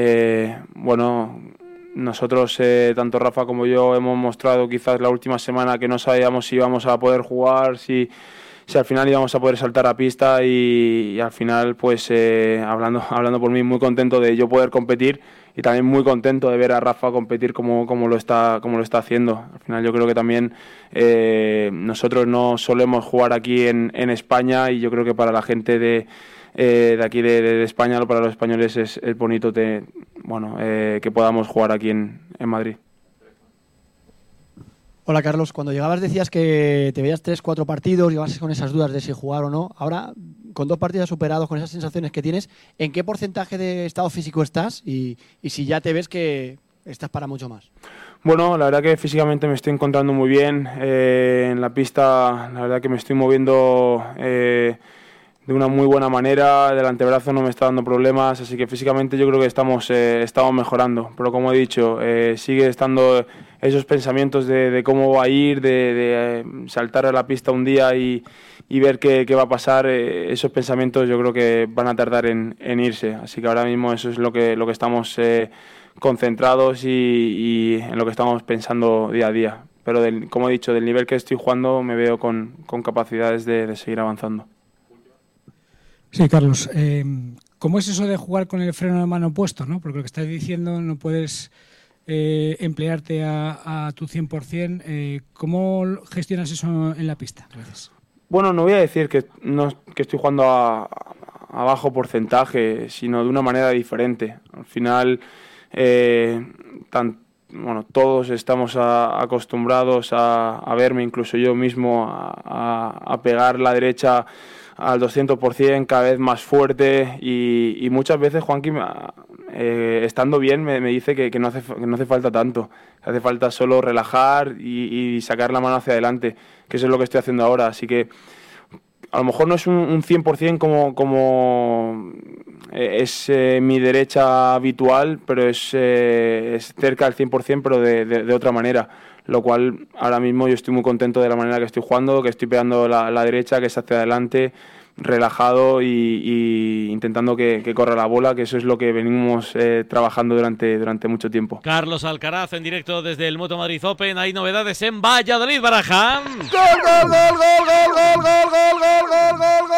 nosotros, tanto Rafa como yo, hemos mostrado quizás la última semana que no sabíamos si íbamos a poder jugar, si al final íbamos a poder saltar a pista y al final, pues hablando por mí, muy contento de yo poder competir y también muy contento de ver a Rafa competir como lo está haciendo. Al final yo creo que también nosotros no solemos jugar aquí en España y yo creo que para la gente de aquí de España, para los españoles es bonito que podamos jugar aquí en Madrid. Hola Carlos, cuando llegabas decías que te veías 3-4 partidos, llevabas con esas dudas de si jugar o no. Ahora, con 2 partidos superados, con esas sensaciones que tienes, ¿en qué porcentaje de estado físico estás? Y si ya te ves que estás para mucho más. Bueno, la verdad que físicamente me estoy encontrando muy bien. En la pista, la verdad que me estoy moviendo de una muy buena manera. El antebrazo no me está dando problemas, así que físicamente yo creo que estamos mejorando. Pero como he dicho, sigue estando esos pensamientos de cómo va a ir, de saltar a la pista un día y ver qué va a pasar. Esos pensamientos yo creo que van a tardar en irse. Así que ahora mismo eso es lo que estamos concentrados y en lo que estamos pensando día a día. Pero como he dicho, del nivel que estoy jugando me veo con capacidades de seguir avanzando. Sí, Carlos, ¿cómo es eso de jugar con el freno de mano puesto, ¿no? Porque lo que estás diciendo no puedes emplearte a tu 100%. ¿Cómo gestionas eso en la pista? Gracias. Bueno, no voy a decir que estoy jugando a bajo porcentaje, sino de una manera diferente. Al final, todos estamos acostumbrados a verme, incluso yo mismo, a pegar la derecha al 200%, cada vez más fuerte y muchas veces Juanqui, estando bien, me dice que no hace falta tanto, hace falta solo relajar y sacar la mano hacia adelante, que eso es lo que estoy haciendo ahora, así que a lo mejor no es un 100% como es mi derecha habitual, pero es cerca del 100%, pero de otra manera. Lo cual ahora mismo yo estoy muy contento de la manera que estoy jugando, que estoy pegando la derecha, que es hacia adelante, relajado y intentando que corra la bola, que eso es lo que venimos trabajando durante mucho tiempo. Carlos Alcaraz en directo desde el Mutua Madrid Open. Hay novedades en Valladolid, Baraja. ¡Gol, gol, gol, gol, gol, gol, gol, gol, gol, gol, gol,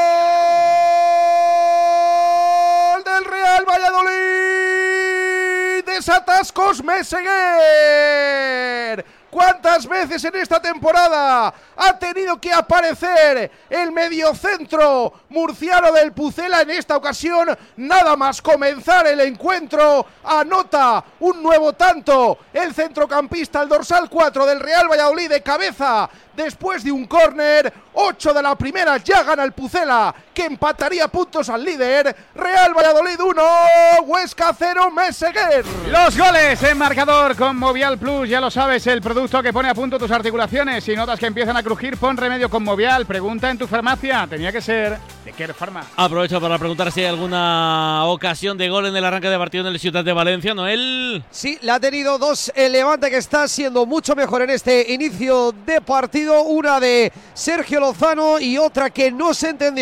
gol del Real Valladolid! ¡Desatascos Meseguer! ¿Cuántas veces en esta temporada ha tenido que aparecer el mediocentro murciano del Pucela? En esta ocasión, nada más comenzar el encuentro, anota un nuevo tanto el centrocampista, el dorsal 4 del Real Valladolid, de cabeza después de un córner. 8 de la primera, ya gana el Pucela, que empataría puntos al líder. Real Valladolid 1, Huesca 0, Meseguer. Los goles en marcador con Movial Plus, ya lo sabes, el producto que pone a punto tus articulaciones. Si notas que empiezan a crujir, pon remedio con Movial. Pregunta en tu farmacia, tenía que ser de Care Pharma. Aprovecho para preguntar si hay alguna ocasión de gol en el arranque de partido en el Ciutat de Valencia, Noel. Sí, la ha tenido 2 el Levante, que está siendo mucho mejor en este inicio de partido. Una de Sergio Lozano y otra que no se entendió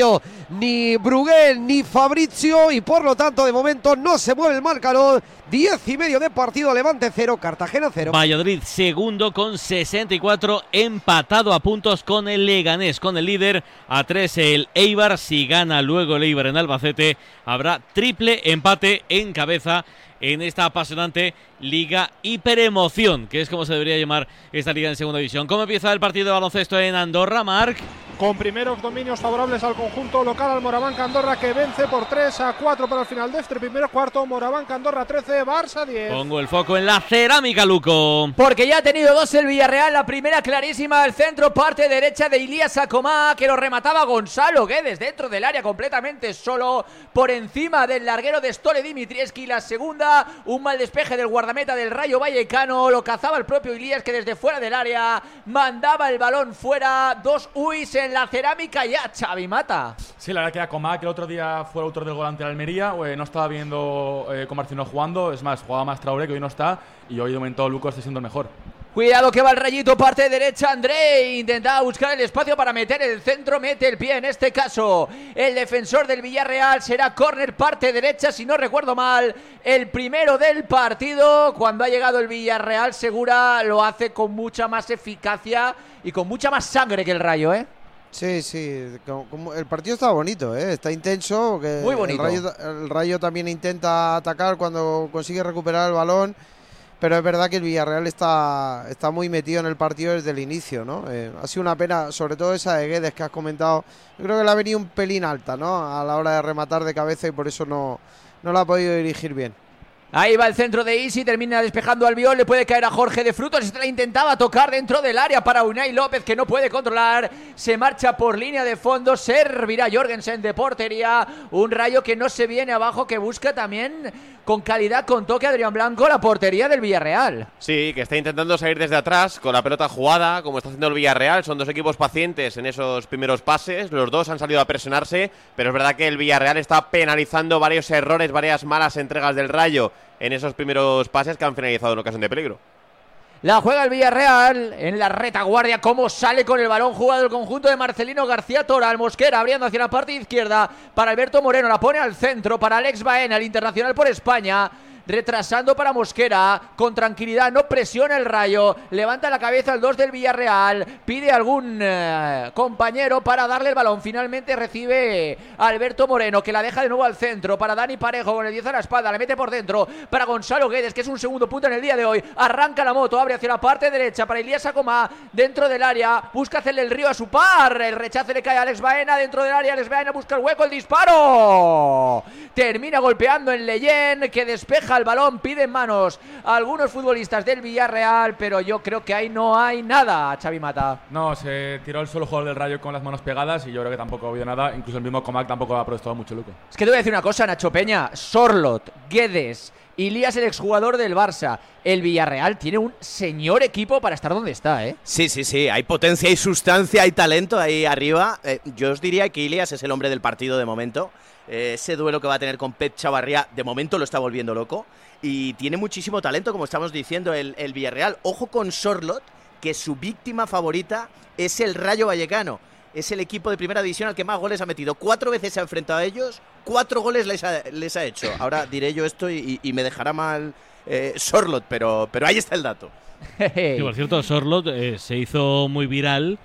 ni Bruguel ni Fabrizio, y por lo tanto de momento no se mueve el marcador. 10:30 de partido, Levante 0, Cartagena 0. Valladolid segundo con 64, empatado a puntos con el Leganés, con el líder a 3 el Eibar. Si gana luego el Eibar en Albacete, habrá triple empate en cabeza en esta apasionante Liga Hiperemoción, que es como se debería llamar esta liga en segunda división. ¿Cómo empieza el partido de baloncesto en Andorra, Marc? Con primeros dominios favorables al conjunto local, al Morabanc Andorra, que vence por 3-4 para el final de este primer cuarto. Morabanc Andorra 13, Barça 10. Pongo el foco en la cerámica, Luco. Porque ya ha tenido dos el Villarreal. La primera clarísima al centro, parte derecha de Ilías Acomá, que lo remataba Gonzalo Guedes dentro del área completamente solo, por encima del larguero de Stole Dimitrievski. La segunda, un mal despeje del guardameta del Rayo Vallecano, lo cazaba el propio Ilías, que desde fuera del área mandaba el balón fuera. 2 uis en la cerámica ya, Xavi Mata. Sí, la verdad que Acomá, que el otro día fue el autor del gol ante la Almería, no estaba viendo cómo Marcino jugando, es más, jugaba más Traoré, que hoy no está, y hoy de momento Luco está siendo el mejor. Cuidado que va el rayito, parte derecha André, intentaba buscar el espacio para meter el centro, mete el pie, en este caso el defensor del Villarreal. Será córner, parte derecha, si no recuerdo mal, el primero del partido. Cuando ha llegado el Villarreal, Segura lo hace con mucha más eficacia y con mucha más sangre que el Rayo, ¿eh? Sí, el partido está bonito, está intenso. Muy bonito. El Rayo también intenta atacar cuando consigue recuperar el balón, pero es verdad que el Villarreal está muy metido en el partido desde el inicio, ¿no? Ha sido una pena, sobre todo esa de Guedes que has comentado. Yo creo que le ha venido un pelín alta, ¿no?, a la hora de rematar de cabeza, y por eso no la ha podido dirigir bien. Ahí va el centro de Isi, termina despejando Albiol, le puede caer a Jorge de Frutos, se la intentaba tocar dentro del área para Unai López, que no puede controlar, se marcha por línea de fondo, servirá Jorgensen de portería. Un Rayo que no se viene abajo, que busca también con calidad, con toque, Adrián Blanco, la portería del Villarreal. Sí, que está intentando salir desde atrás con la pelota jugada, como está haciendo el Villarreal. Son dos equipos pacientes en esos primeros pases, los dos han salido a presionarse, pero es verdad que el Villarreal está penalizando varios errores, varias malas entregas del Rayo en esos primeros pases que han finalizado en ocasión de peligro. La juega el Villarreal en la retaguardia. Cómo sale con el balón jugado el conjunto de Marcelino García Toral. Mosquera abriendo hacia la parte izquierda para Alberto Moreno. La pone al centro para Alex Baena, el internacional por España. Retrasando para Mosquera, con tranquilidad, no presiona el Rayo, levanta la cabeza el 2 del Villarreal, pide a algún compañero para darle el balón. Finalmente recibe Alberto Moreno, que la deja de nuevo al centro para Dani Parejo, con el 10 a la espalda, le mete por dentro para Gonzalo Guedes, que es un segundo punto en el día de hoy. Arranca la moto, abre hacia la parte derecha para Ilías Acomá, dentro del área, busca hacerle el río a su par, el rechace le cae a Alex Baena, dentro del área, Alex Baena busca el hueco, el disparo, termina golpeando en Leyen, que despeja el balón, pide manos a algunos futbolistas del Villarreal, pero yo creo que ahí no hay nada, Xavi Mata. No, se tiró el solo jugador del Rayo con las manos pegadas y yo creo que tampoco ha habido nada, incluso el mismo Comac tampoco ha protestado mucho, Luco. Es que te voy a decir una cosa, Nacho Peña, Sorlot, Guedes, Ilías, el exjugador del Barça, el Villarreal tiene un señor equipo para estar donde está, ¿eh? Sí, hay potencia, hay sustancia, hay talento ahí arriba. Yo os diría que Ilías es el hombre del partido de momento. Ese duelo que va a tener con Pep Chavarría de momento lo está volviendo loco y tiene muchísimo talento, como estamos diciendo, el Villarreal. Ojo con Sorlot, que su víctima favorita es el Rayo Vallecano. Es el equipo de primera división al que más goles ha metido. 4 veces se ha enfrentado a ellos, 4 goles les ha hecho. Ahora diré yo esto y me dejará mal Sorlot, pero ahí está el dato. Sí, por cierto, Sorlot se hizo muy viral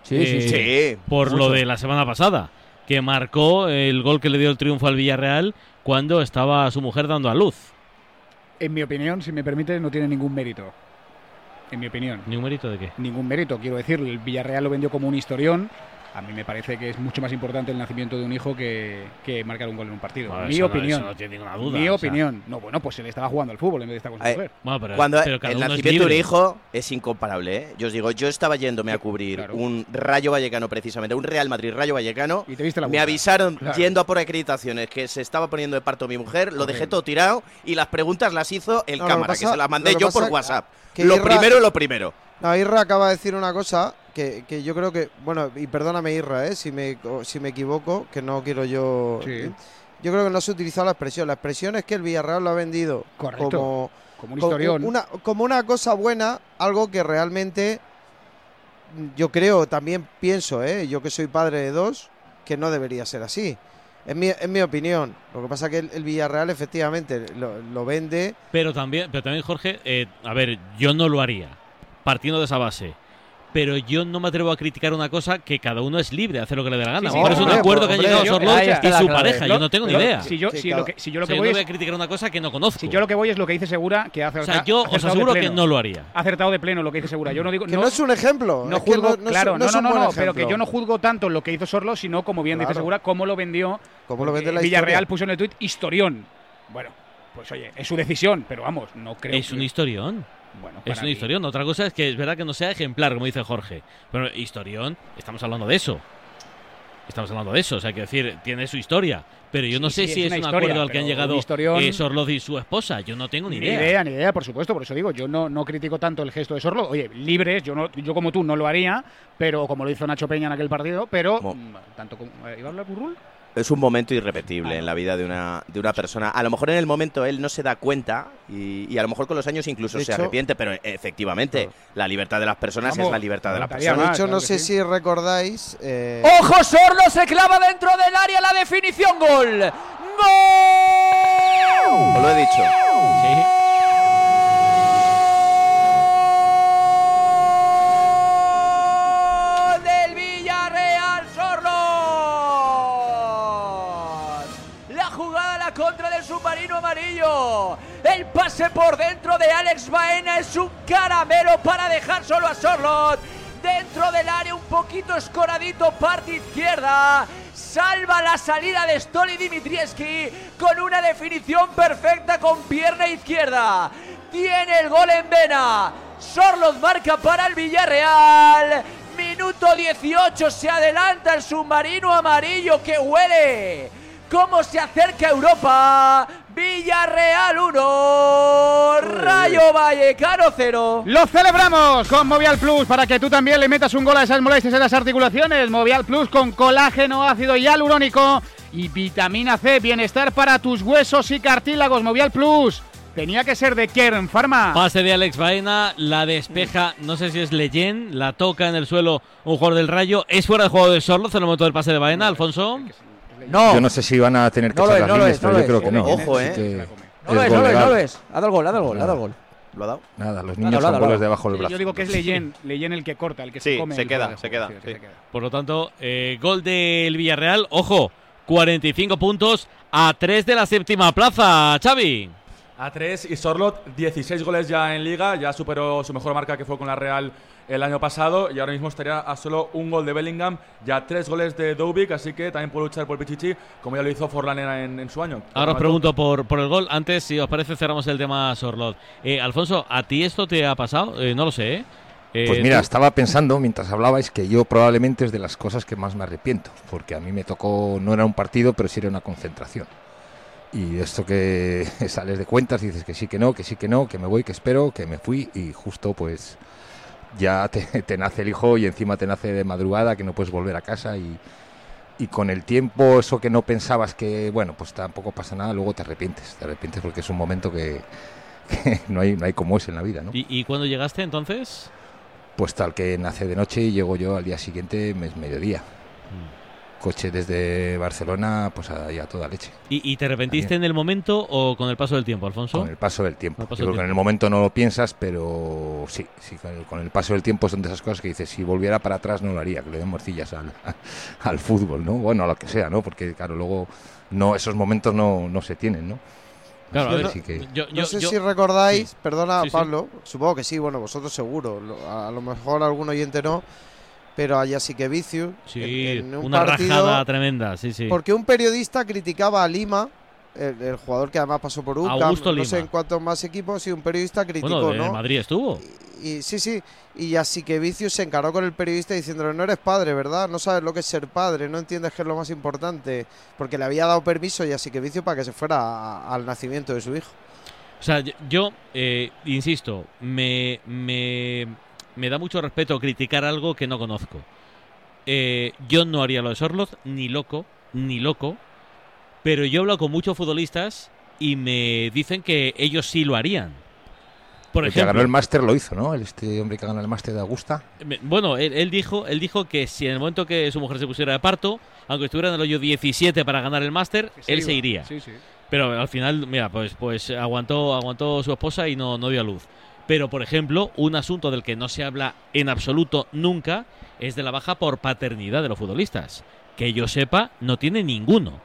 por mucho. Lo de la semana pasada, que marcó el gol que le dio el triunfo al Villarreal cuando estaba su mujer dando a luz. En mi opinión, si me permite, no tiene ningún mérito. En mi opinión. ¿Ningún mérito de qué? Ningún mérito, quiero decir, el Villarreal lo vendió como un historión. A mí me parece que es mucho más importante el nacimiento de un hijo que marcar un gol en un partido. Bueno, mi opinión. Eso no tiene ninguna duda. Mi opinión. No, bueno, pues él estaba jugando al fútbol en vez de estar con su mujer. Bueno, Cuando el nacimiento de un hijo es incomparable, ¿eh? Yo os digo, yo estaba yéndome a cubrir un Rayo Vallecano precisamente, un Real Madrid Rayo Vallecano. ¿Y te viste la me avisaron yendo a por acreditaciones que se estaba poniendo de parto mi mujer, lo dejé todo tirado y las preguntas las hizo el cámara, que se las mandé yo por WhatsApp. Lo primero. No, Irra acaba de decir una cosa que yo creo que, bueno, y perdóname Irra, si me equivoco, que no quiero yo... Sí. Yo creo que no se ha utilizado la expresión. La expresión es que el Villarreal lo ha vendido como un historión. Como una cosa buena, algo que realmente yo creo, también pienso, yo que soy padre de 2, que no debería ser así. En mi opinión. Lo que pasa es que el Villarreal efectivamente lo vende. Pero también Jorge, a ver, yo no lo haría, partiendo de esa base. Pero yo no me atrevo a criticar una cosa que cada uno es libre de hacer lo que le dé la gana. Por eso es un acuerdo que han llegado Sorloth y su pareja. Yo no tengo ni idea. Yo no voy a criticar una cosa que no conozco. Si yo lo que voy es lo que dice Segura, que hace. O sea, yo os aseguro que no lo haría. Ha acertado de pleno lo que dice Segura. Yo no digo. Que no es un ejemplo. No juzgo, claro, no, pero que yo no juzgo tanto lo que hizo Sorloth, sino como bien dice Segura, cómo lo vendió. Cómo lo vende la Villarreal historia. puso en el tuit historión. Bueno, pues oye, es su decisión, pero vamos, no creo. Es un historión. Bueno, es un historión. Otra cosa es que es verdad que no sea ejemplar, como dice Jorge. Pero historión, estamos hablando de eso. O sea, quiero decir, tiene su historia. Pero yo no sé si es un acuerdo al que han llegado Sorloth y su esposa. Yo no tengo ni idea. Ni idea, por supuesto. Por eso digo, yo no critico tanto el gesto de Sorloth. Oye, libres, yo como tú no lo haría, pero como lo hizo Nacho Peña en aquel partido, pero tanto como ¿Ibarra Burrul? Es un momento irrepetible en la vida de una persona. A lo mejor en el momento él no se da cuenta y a lo mejor con los años incluso se arrepiente, pero efectivamente la libertad de las personas es la libertad de las personas. De hecho, no sé si recordáis... ¡Ojo, Sorloth se clava dentro del área la definición! ¡Gol! ¡Gol! Os lo he dicho. Sí. Contra del submarino amarillo. El pase por dentro de Alex Baena es un caramelo para dejar solo a Sorloth. Dentro del área un poquito escoradito, parte izquierda. Salva la salida de Stoli Dimitrievski con una definición perfecta con pierna izquierda. Tiene el gol en vena. Sorloth marca para el Villarreal. Minuto 18, se adelanta el submarino amarillo que huele. ¿Cómo se acerca a Europa? Villarreal 1, Rayo Vallecano 0. Lo celebramos con Movial Plus para que tú también le metas un gol a esas molestias en las articulaciones. Movial Plus con colágeno, ácido hialurónico y vitamina C. Bienestar para tus huesos y cartílagos. Movial Plus. Tenía que ser de Kern Pharma. Pase de Alex Baena, la despeja, no sé si es Leyen, la toca en el suelo un jugador del Rayo. Es fuera de juego de Sorloth en el momento del pase de Baena, Alfonso. No. Yo no sé si van a tener que echar las líneas, pero yo creo que no. Ojo, No lo es. Ha dado el gol. ¿Lo ha dado? Nada, los niños son goles debajo del brazo. Yo digo que es Leyen el que corta, el que se come. Se queda. Por lo tanto, gol del Villarreal. Ojo, 45 puntos a 3 de la séptima plaza, Xavi. A 3 y Sorloth 16 goles ya en Liga, ya superó su mejor marca que fue con la Real el año pasado y ahora mismo estaría a solo un gol de Bellingham, ya 3 goles de Doubik, así que también puede luchar por Pichichi, como ya lo hizo Forlán en su año. Ahora os pregunto por el gol. Antes, si os parece, cerramos el tema Sorloth. Alfonso, ¿a ti esto te ha pasado? No lo sé, Pues mira, estaba pensando mientras hablabais que yo probablemente es de las cosas que más me arrepiento, porque a mí me tocó, no era un partido, pero sí era una concentración. Y esto que sales de cuentas, dices que sí, que no, que me voy, que espero, que me fui y justo pues ya te nace el hijo y encima te nace de madrugada que no puedes volver a casa y con el tiempo eso que no pensabas que, bueno, pues tampoco pasa nada, luego te arrepientes porque es un momento que no hay como es en la vida, ¿no? ¿Y cuándo llegaste entonces? Pues tal que nace de noche y llego yo al día siguiente, mediodía. Coche desde Barcelona, pues a toda leche. ¿Y te arrepentiste en el momento o con el paso del tiempo, Alfonso? Con el paso del tiempo. Yo creo que en el momento no lo piensas, pero sí, con el paso del tiempo son de esas cosas que dices, si volviera para atrás no lo haría, que le den morcillas al fútbol, ¿no? Bueno, a lo que sea, ¿no? Porque claro, luego esos momentos no se tienen, ¿no? Claro, a ver, no sé si recordáis, perdona Pablo, supongo que sí, bueno, vosotros seguro, a lo mejor algún oyente no, pero allá sí que Vicius. Sí, en un una partido, rajada tremenda, sí. Porque un periodista criticaba a Lima, el jugador que además pasó por UCAM, no sé en cuántos más equipos, y un periodista criticó, bueno, ¿no? En Madrid estuvo. Y sí, y así que Vicius se encaró con el periodista diciéndole, no eres padre, ¿verdad? No sabes lo que es ser padre, no entiendes que es lo más importante, porque le había dado permiso y así que Vicius para que se fuera al nacimiento de su hijo. O sea, yo insisto, me da mucho respeto criticar algo que no conozco. Yo no haría lo de Sorloth, ni loco, pero yo he hablado con muchos futbolistas y me dicen que ellos sí lo harían. El que ganó el máster lo hizo, ¿no? Este hombre que ganó el máster de Augusta. Bueno, él dijo que si en el momento que su mujer se pusiera de parto, aunque estuviera en el hoyo 17 para ganar el máster, él se iría. Sí, sí. Pero al final, mira, pues aguantó su esposa y no dio a luz. Pero, por ejemplo, un asunto del que no se habla en absoluto nunca es de la baja por paternidad de los futbolistas. Que yo sepa, no tiene ninguno.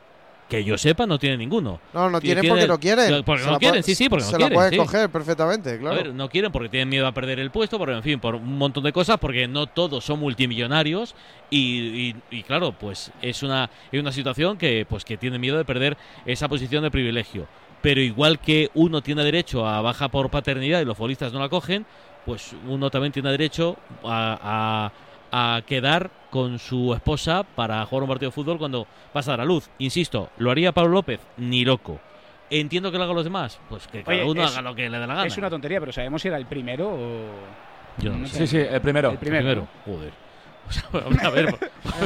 No tienen porque no quieren. Porque no quieren, sí, porque no quieren. Se la pueden coger perfectamente, claro. A ver, no quieren porque tienen miedo a perder el puesto, porque, en fin, por un montón de cosas, porque no todos son multimillonarios y claro, pues es una situación que tiene miedo de perder esa posición de privilegio. Pero igual que uno tiene derecho a baja por paternidad y los futbolistas no la cogen, pues uno también tiene derecho a quedar con su esposa para jugar un partido de fútbol cuando pasa a dar a luz. Insisto, ¿lo haría Pablo López? Ni loco. ¿Entiendo que lo hagan los demás? Pues que cada uno haga lo que le dé la gana. Es una tontería, pero ¿sabemos si era el primero o...? Yo no sé. Sí, el primero. El primero. Joder. A ver,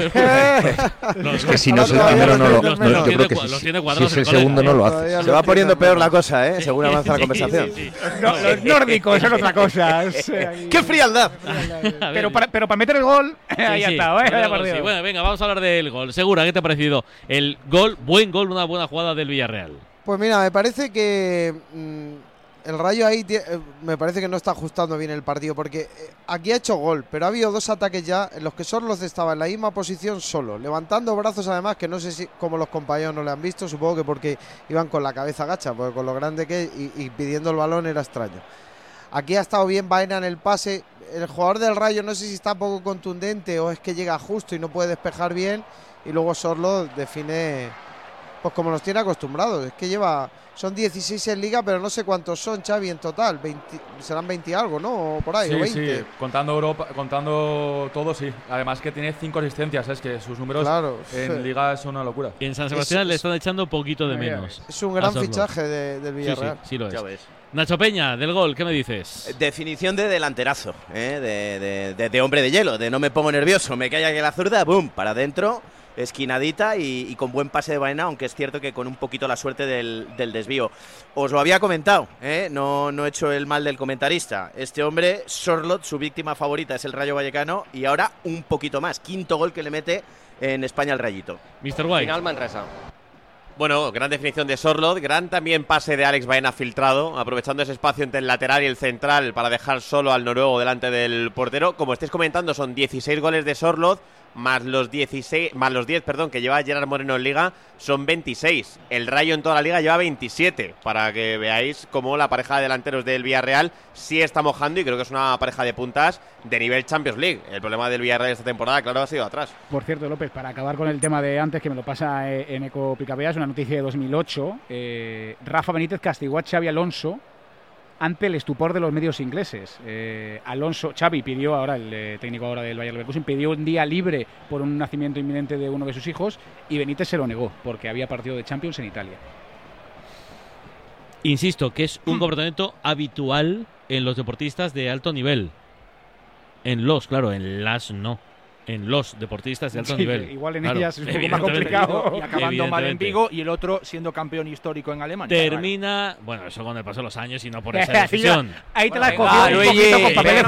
es que si no es el primero no lo yo creo que si es el segundo no lo hace. Se va poniendo peor la cosa, según avanza la conversación. Los nórdicos son otra cosa. ¡Qué frialdad! Pero para meter el gol, ahí está. Bueno, venga, vamos a hablar del gol. Segura, ¿qué te ha parecido el gol? Buen gol, una buena jugada del Villarreal. Pues mira, me parece que el Rayo ahí me parece que no está ajustando bien el partido, porque aquí ha hecho gol, pero ha habido 2 ataques ya en los que Sorloz estaba en la misma posición solo, levantando brazos además, que no sé si como los compañeros no le han visto, supongo que porque iban con la cabeza gacha, porque con lo grande que es y pidiendo el balón era extraño. Aquí ha estado bien Baena en el pase, el jugador del Rayo no sé si está poco contundente o es que llega justo y no puede despejar bien, y luego Sorloz define pues como nos tiene acostumbrados, es que son 16 en Liga, pero no sé cuántos son, Xavi, en total. 20, serán 20 y algo, ¿no? O por ahí, sí, o 20. Sí, contando todo, sí. Además que tiene 5 asistencias, es que sus números en Liga son una locura. Y en San Sebastián le están echando un poquito de menos. Es un gran fichaje del Villarreal. Sí, lo es. Nacho Peña, del gol, ¿qué me dices? Definición de delanterazo, de hombre de hielo, de no me pongo nervioso, me cae aquí la zurda, boom, para adentro. Esquinadita y con buen pase de Baena, aunque es cierto que con un poquito la suerte del desvío. Os lo había comentado, no he hecho el mal del comentarista. Este hombre, Sorloth, su víctima favorita es el Rayo Vallecano y ahora un poquito más. 5º gol que le mete en España al Rayito. Mr. White. Final Manresa. Bueno, gran definición de Sorloth, gran también pase de Alex Baena filtrado, aprovechando ese espacio entre el lateral y el central para dejar solo al noruego delante del portero. Como estáis comentando, son 16 goles de Sorloth, más los 10 que lleva Gerard Moreno en Liga, son 26. El Rayo en toda la Liga lleva 27, para que veáis cómo la pareja de delanteros del Villarreal sí está mojando y creo que es una pareja de puntas de nivel Champions League. El problema del Villarreal esta temporada, claro, ha sido atrás. Por cierto, López, para acabar con el tema de antes, que me lo pasa en Eco Picabeas, una noticia de 2008, Rafa Benítez castigó a Xavi Alonso ante el estupor de los medios ingleses. Xavi pidió, ahora el técnico ahora del Bayer Leverkusen, pidió un día libre por un nacimiento inminente de uno de sus hijos y Benítez se lo negó porque había partido de Champions en Italia. Insisto que es un comportamiento habitual en los deportistas de alto nivel. En las no. En los deportistas de alto nivel. Igual en ellas es un poco más complicado. Y acabando mal en Vigo y el otro siendo campeón histórico en Alemania. Termina, bueno, eso con el paso de los años y no por esa decisión. Ahí te la has cogido un poquito con papeles.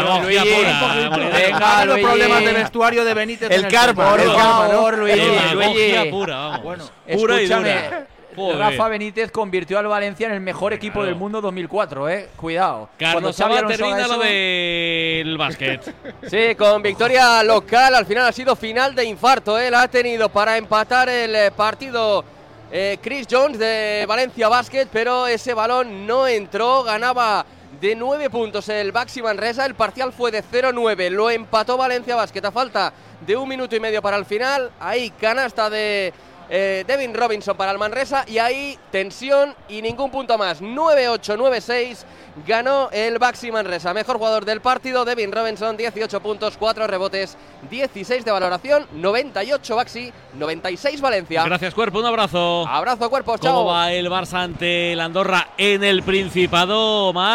Venga, los problemas de vestuario de Benítez. El karma, Luigi. Pura, vamos. Bueno, pura y escúchame. dura. Rafa Benítez convirtió al Valencia en el mejor equipo del mundo 2004, Cuidado. Carlos Saba termina lo del básquet. Sí, con victoria local, al final ha sido final de infarto, la ha tenido para empatar el partido Chris Jones de Valencia Basket, pero ese balón no entró, ganaba de 9 puntos el Baxi Manresa, el parcial fue de 0-9, lo empató Valencia Basket a falta de 1 minuto y medio para el final, ahí canasta de Devin Robinson para el Manresa y ahí tensión y ningún punto más. 9-8, 9-6 ganó el Baxi Manresa. Mejor jugador del partido, Devin Robinson, 18 puntos, 4 rebotes, 16 de valoración, 98 Baxi, 96 Valencia. Gracias, Cuerpo, un abrazo. Abrazo, Cuerpo, chao. ¿Cómo va el Barça ante el Andorra en el Principado, Marc?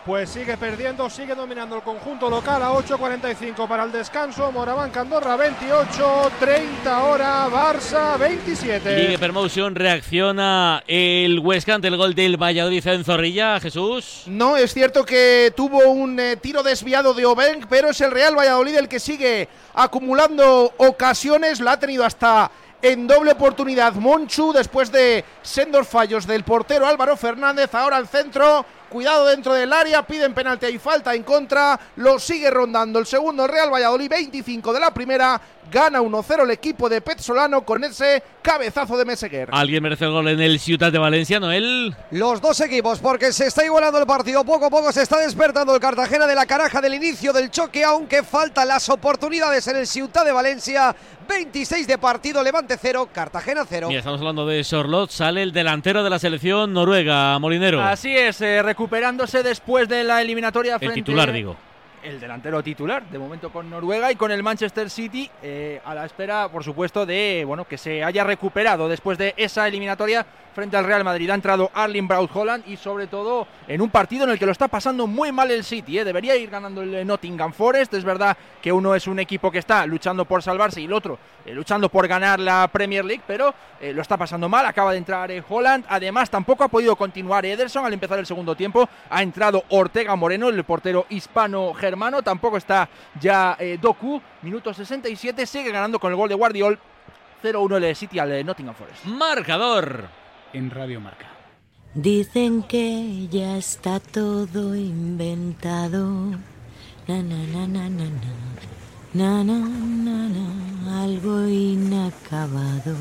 Pues sigue perdiendo, sigue dominando el conjunto local a 8:45 para el descanso. Morabanca Andorra 28, 30 ahora, Barça 27. Ligue Promotion, reacciona el Huesca ante el gol del Valladolid en Zorrilla, Jesús. No, es cierto que tuvo un tiro desviado de Obenc, pero es el Real Valladolid el que sigue acumulando ocasiones, lo ha tenido hasta en doble oportunidad Monchu, después de sendos fallos del portero Álvaro Fernández. Ahora al centro, cuidado dentro del área, piden penalti y falta en contra, lo sigue rondando el segundo el Real Valladolid, 25 de la primera, gana 1-0 el equipo de Petzolano con ese cabezazo de Meseguer. ¿Alguien merece el gol en el Ciutat de Valencia, Noel? Los dos equipos, porque se está igualando el partido, poco a poco se está despertando el Cartagena de la caraja del inicio del choque, aunque faltan las oportunidades en el Ciutat de Valencia. 26 de partido, Levante 0, Cartagena 0. Mira, estamos hablando de Sorlot, sale el delantero de la selección noruega, Molinero. Así es, recuperándose después de la eliminatoria frente... El titular, digo. El delantero titular, de momento con Noruega y con el Manchester City, a la espera, por supuesto, de que se haya recuperado después de esa eliminatoria frente al Real Madrid. Ha entrado Erling Braut Haaland y sobre todo en un partido en el que lo está pasando muy mal el City, Debería ir ganando el Nottingham Forest. Es verdad que uno es un equipo que está luchando por salvarse y el otro luchando por ganar la Premier League, pero lo está pasando mal. Acaba de entrar Haaland, además tampoco ha podido continuar Ederson al empezar el segundo tiempo. Ha entrado Ortega Moreno, el portero hispano-germano, tampoco está ya Doku. Minuto 67, sigue ganando con el gol de Guardiol. 0-1 el City al Nottingham Forest. Marcador en Radio Marca. Dicen que ya está todo inventado. Na na na na na na na na na na, algo inacabado.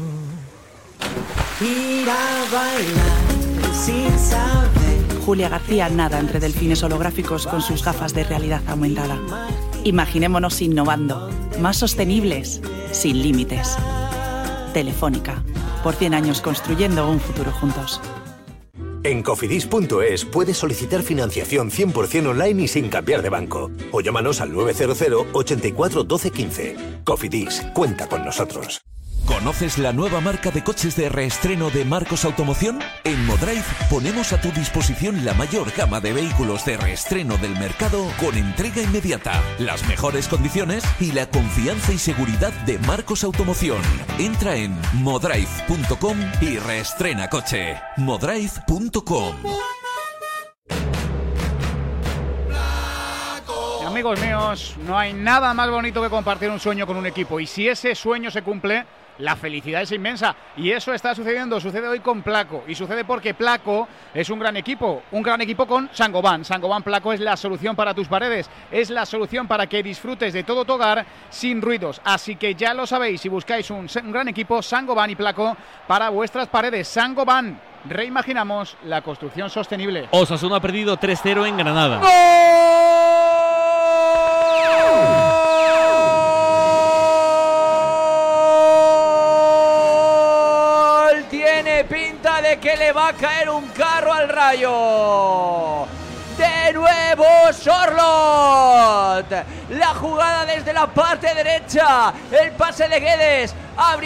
Ir a bailar sin saber. Julia García nada entre delfines holográficos con sus gafas de realidad aumentada. Imaginémonos innovando, más sostenibles, sin límites. Telefónica, por 100 años construyendo un futuro juntos. En Cofidis.es puedes solicitar financiación 100% online y sin cambiar de banco. O llámanos al 900 84 12 15. Cofidis, cuenta con nosotros. ¿Conoces la nueva marca de coches de reestreno de Marcos Automoción? En Modrive ponemos a tu disposición la mayor gama de vehículos de reestreno del mercado con entrega inmediata, las mejores condiciones y la confianza y seguridad de Marcos Automoción. Entra en modrive.com y reestrena coche. modrive.com. Amigos míos, no hay nada más bonito que compartir un sueño con un equipo, y si ese sueño se cumple, la felicidad es inmensa, y eso está sucediendo, sucede hoy con Placo, y sucede porque Placo es un gran equipo con Saint-Gobain. Saint-Gobain Placo es la solución para tus paredes, es la solución para que disfrutes de todo tu hogar sin ruidos, así que ya lo sabéis, si buscáis un gran equipo, Saint-Gobain y Placo para vuestras paredes. Saint-Gobain, reimaginamos la construcción sostenible. Osasuna ha perdido 3-0 en Granada. Pinta de que le va a caer un carro al Rayo. De nuevo Sorlot. La jugada desde la parte derecha. El pase de Guedes.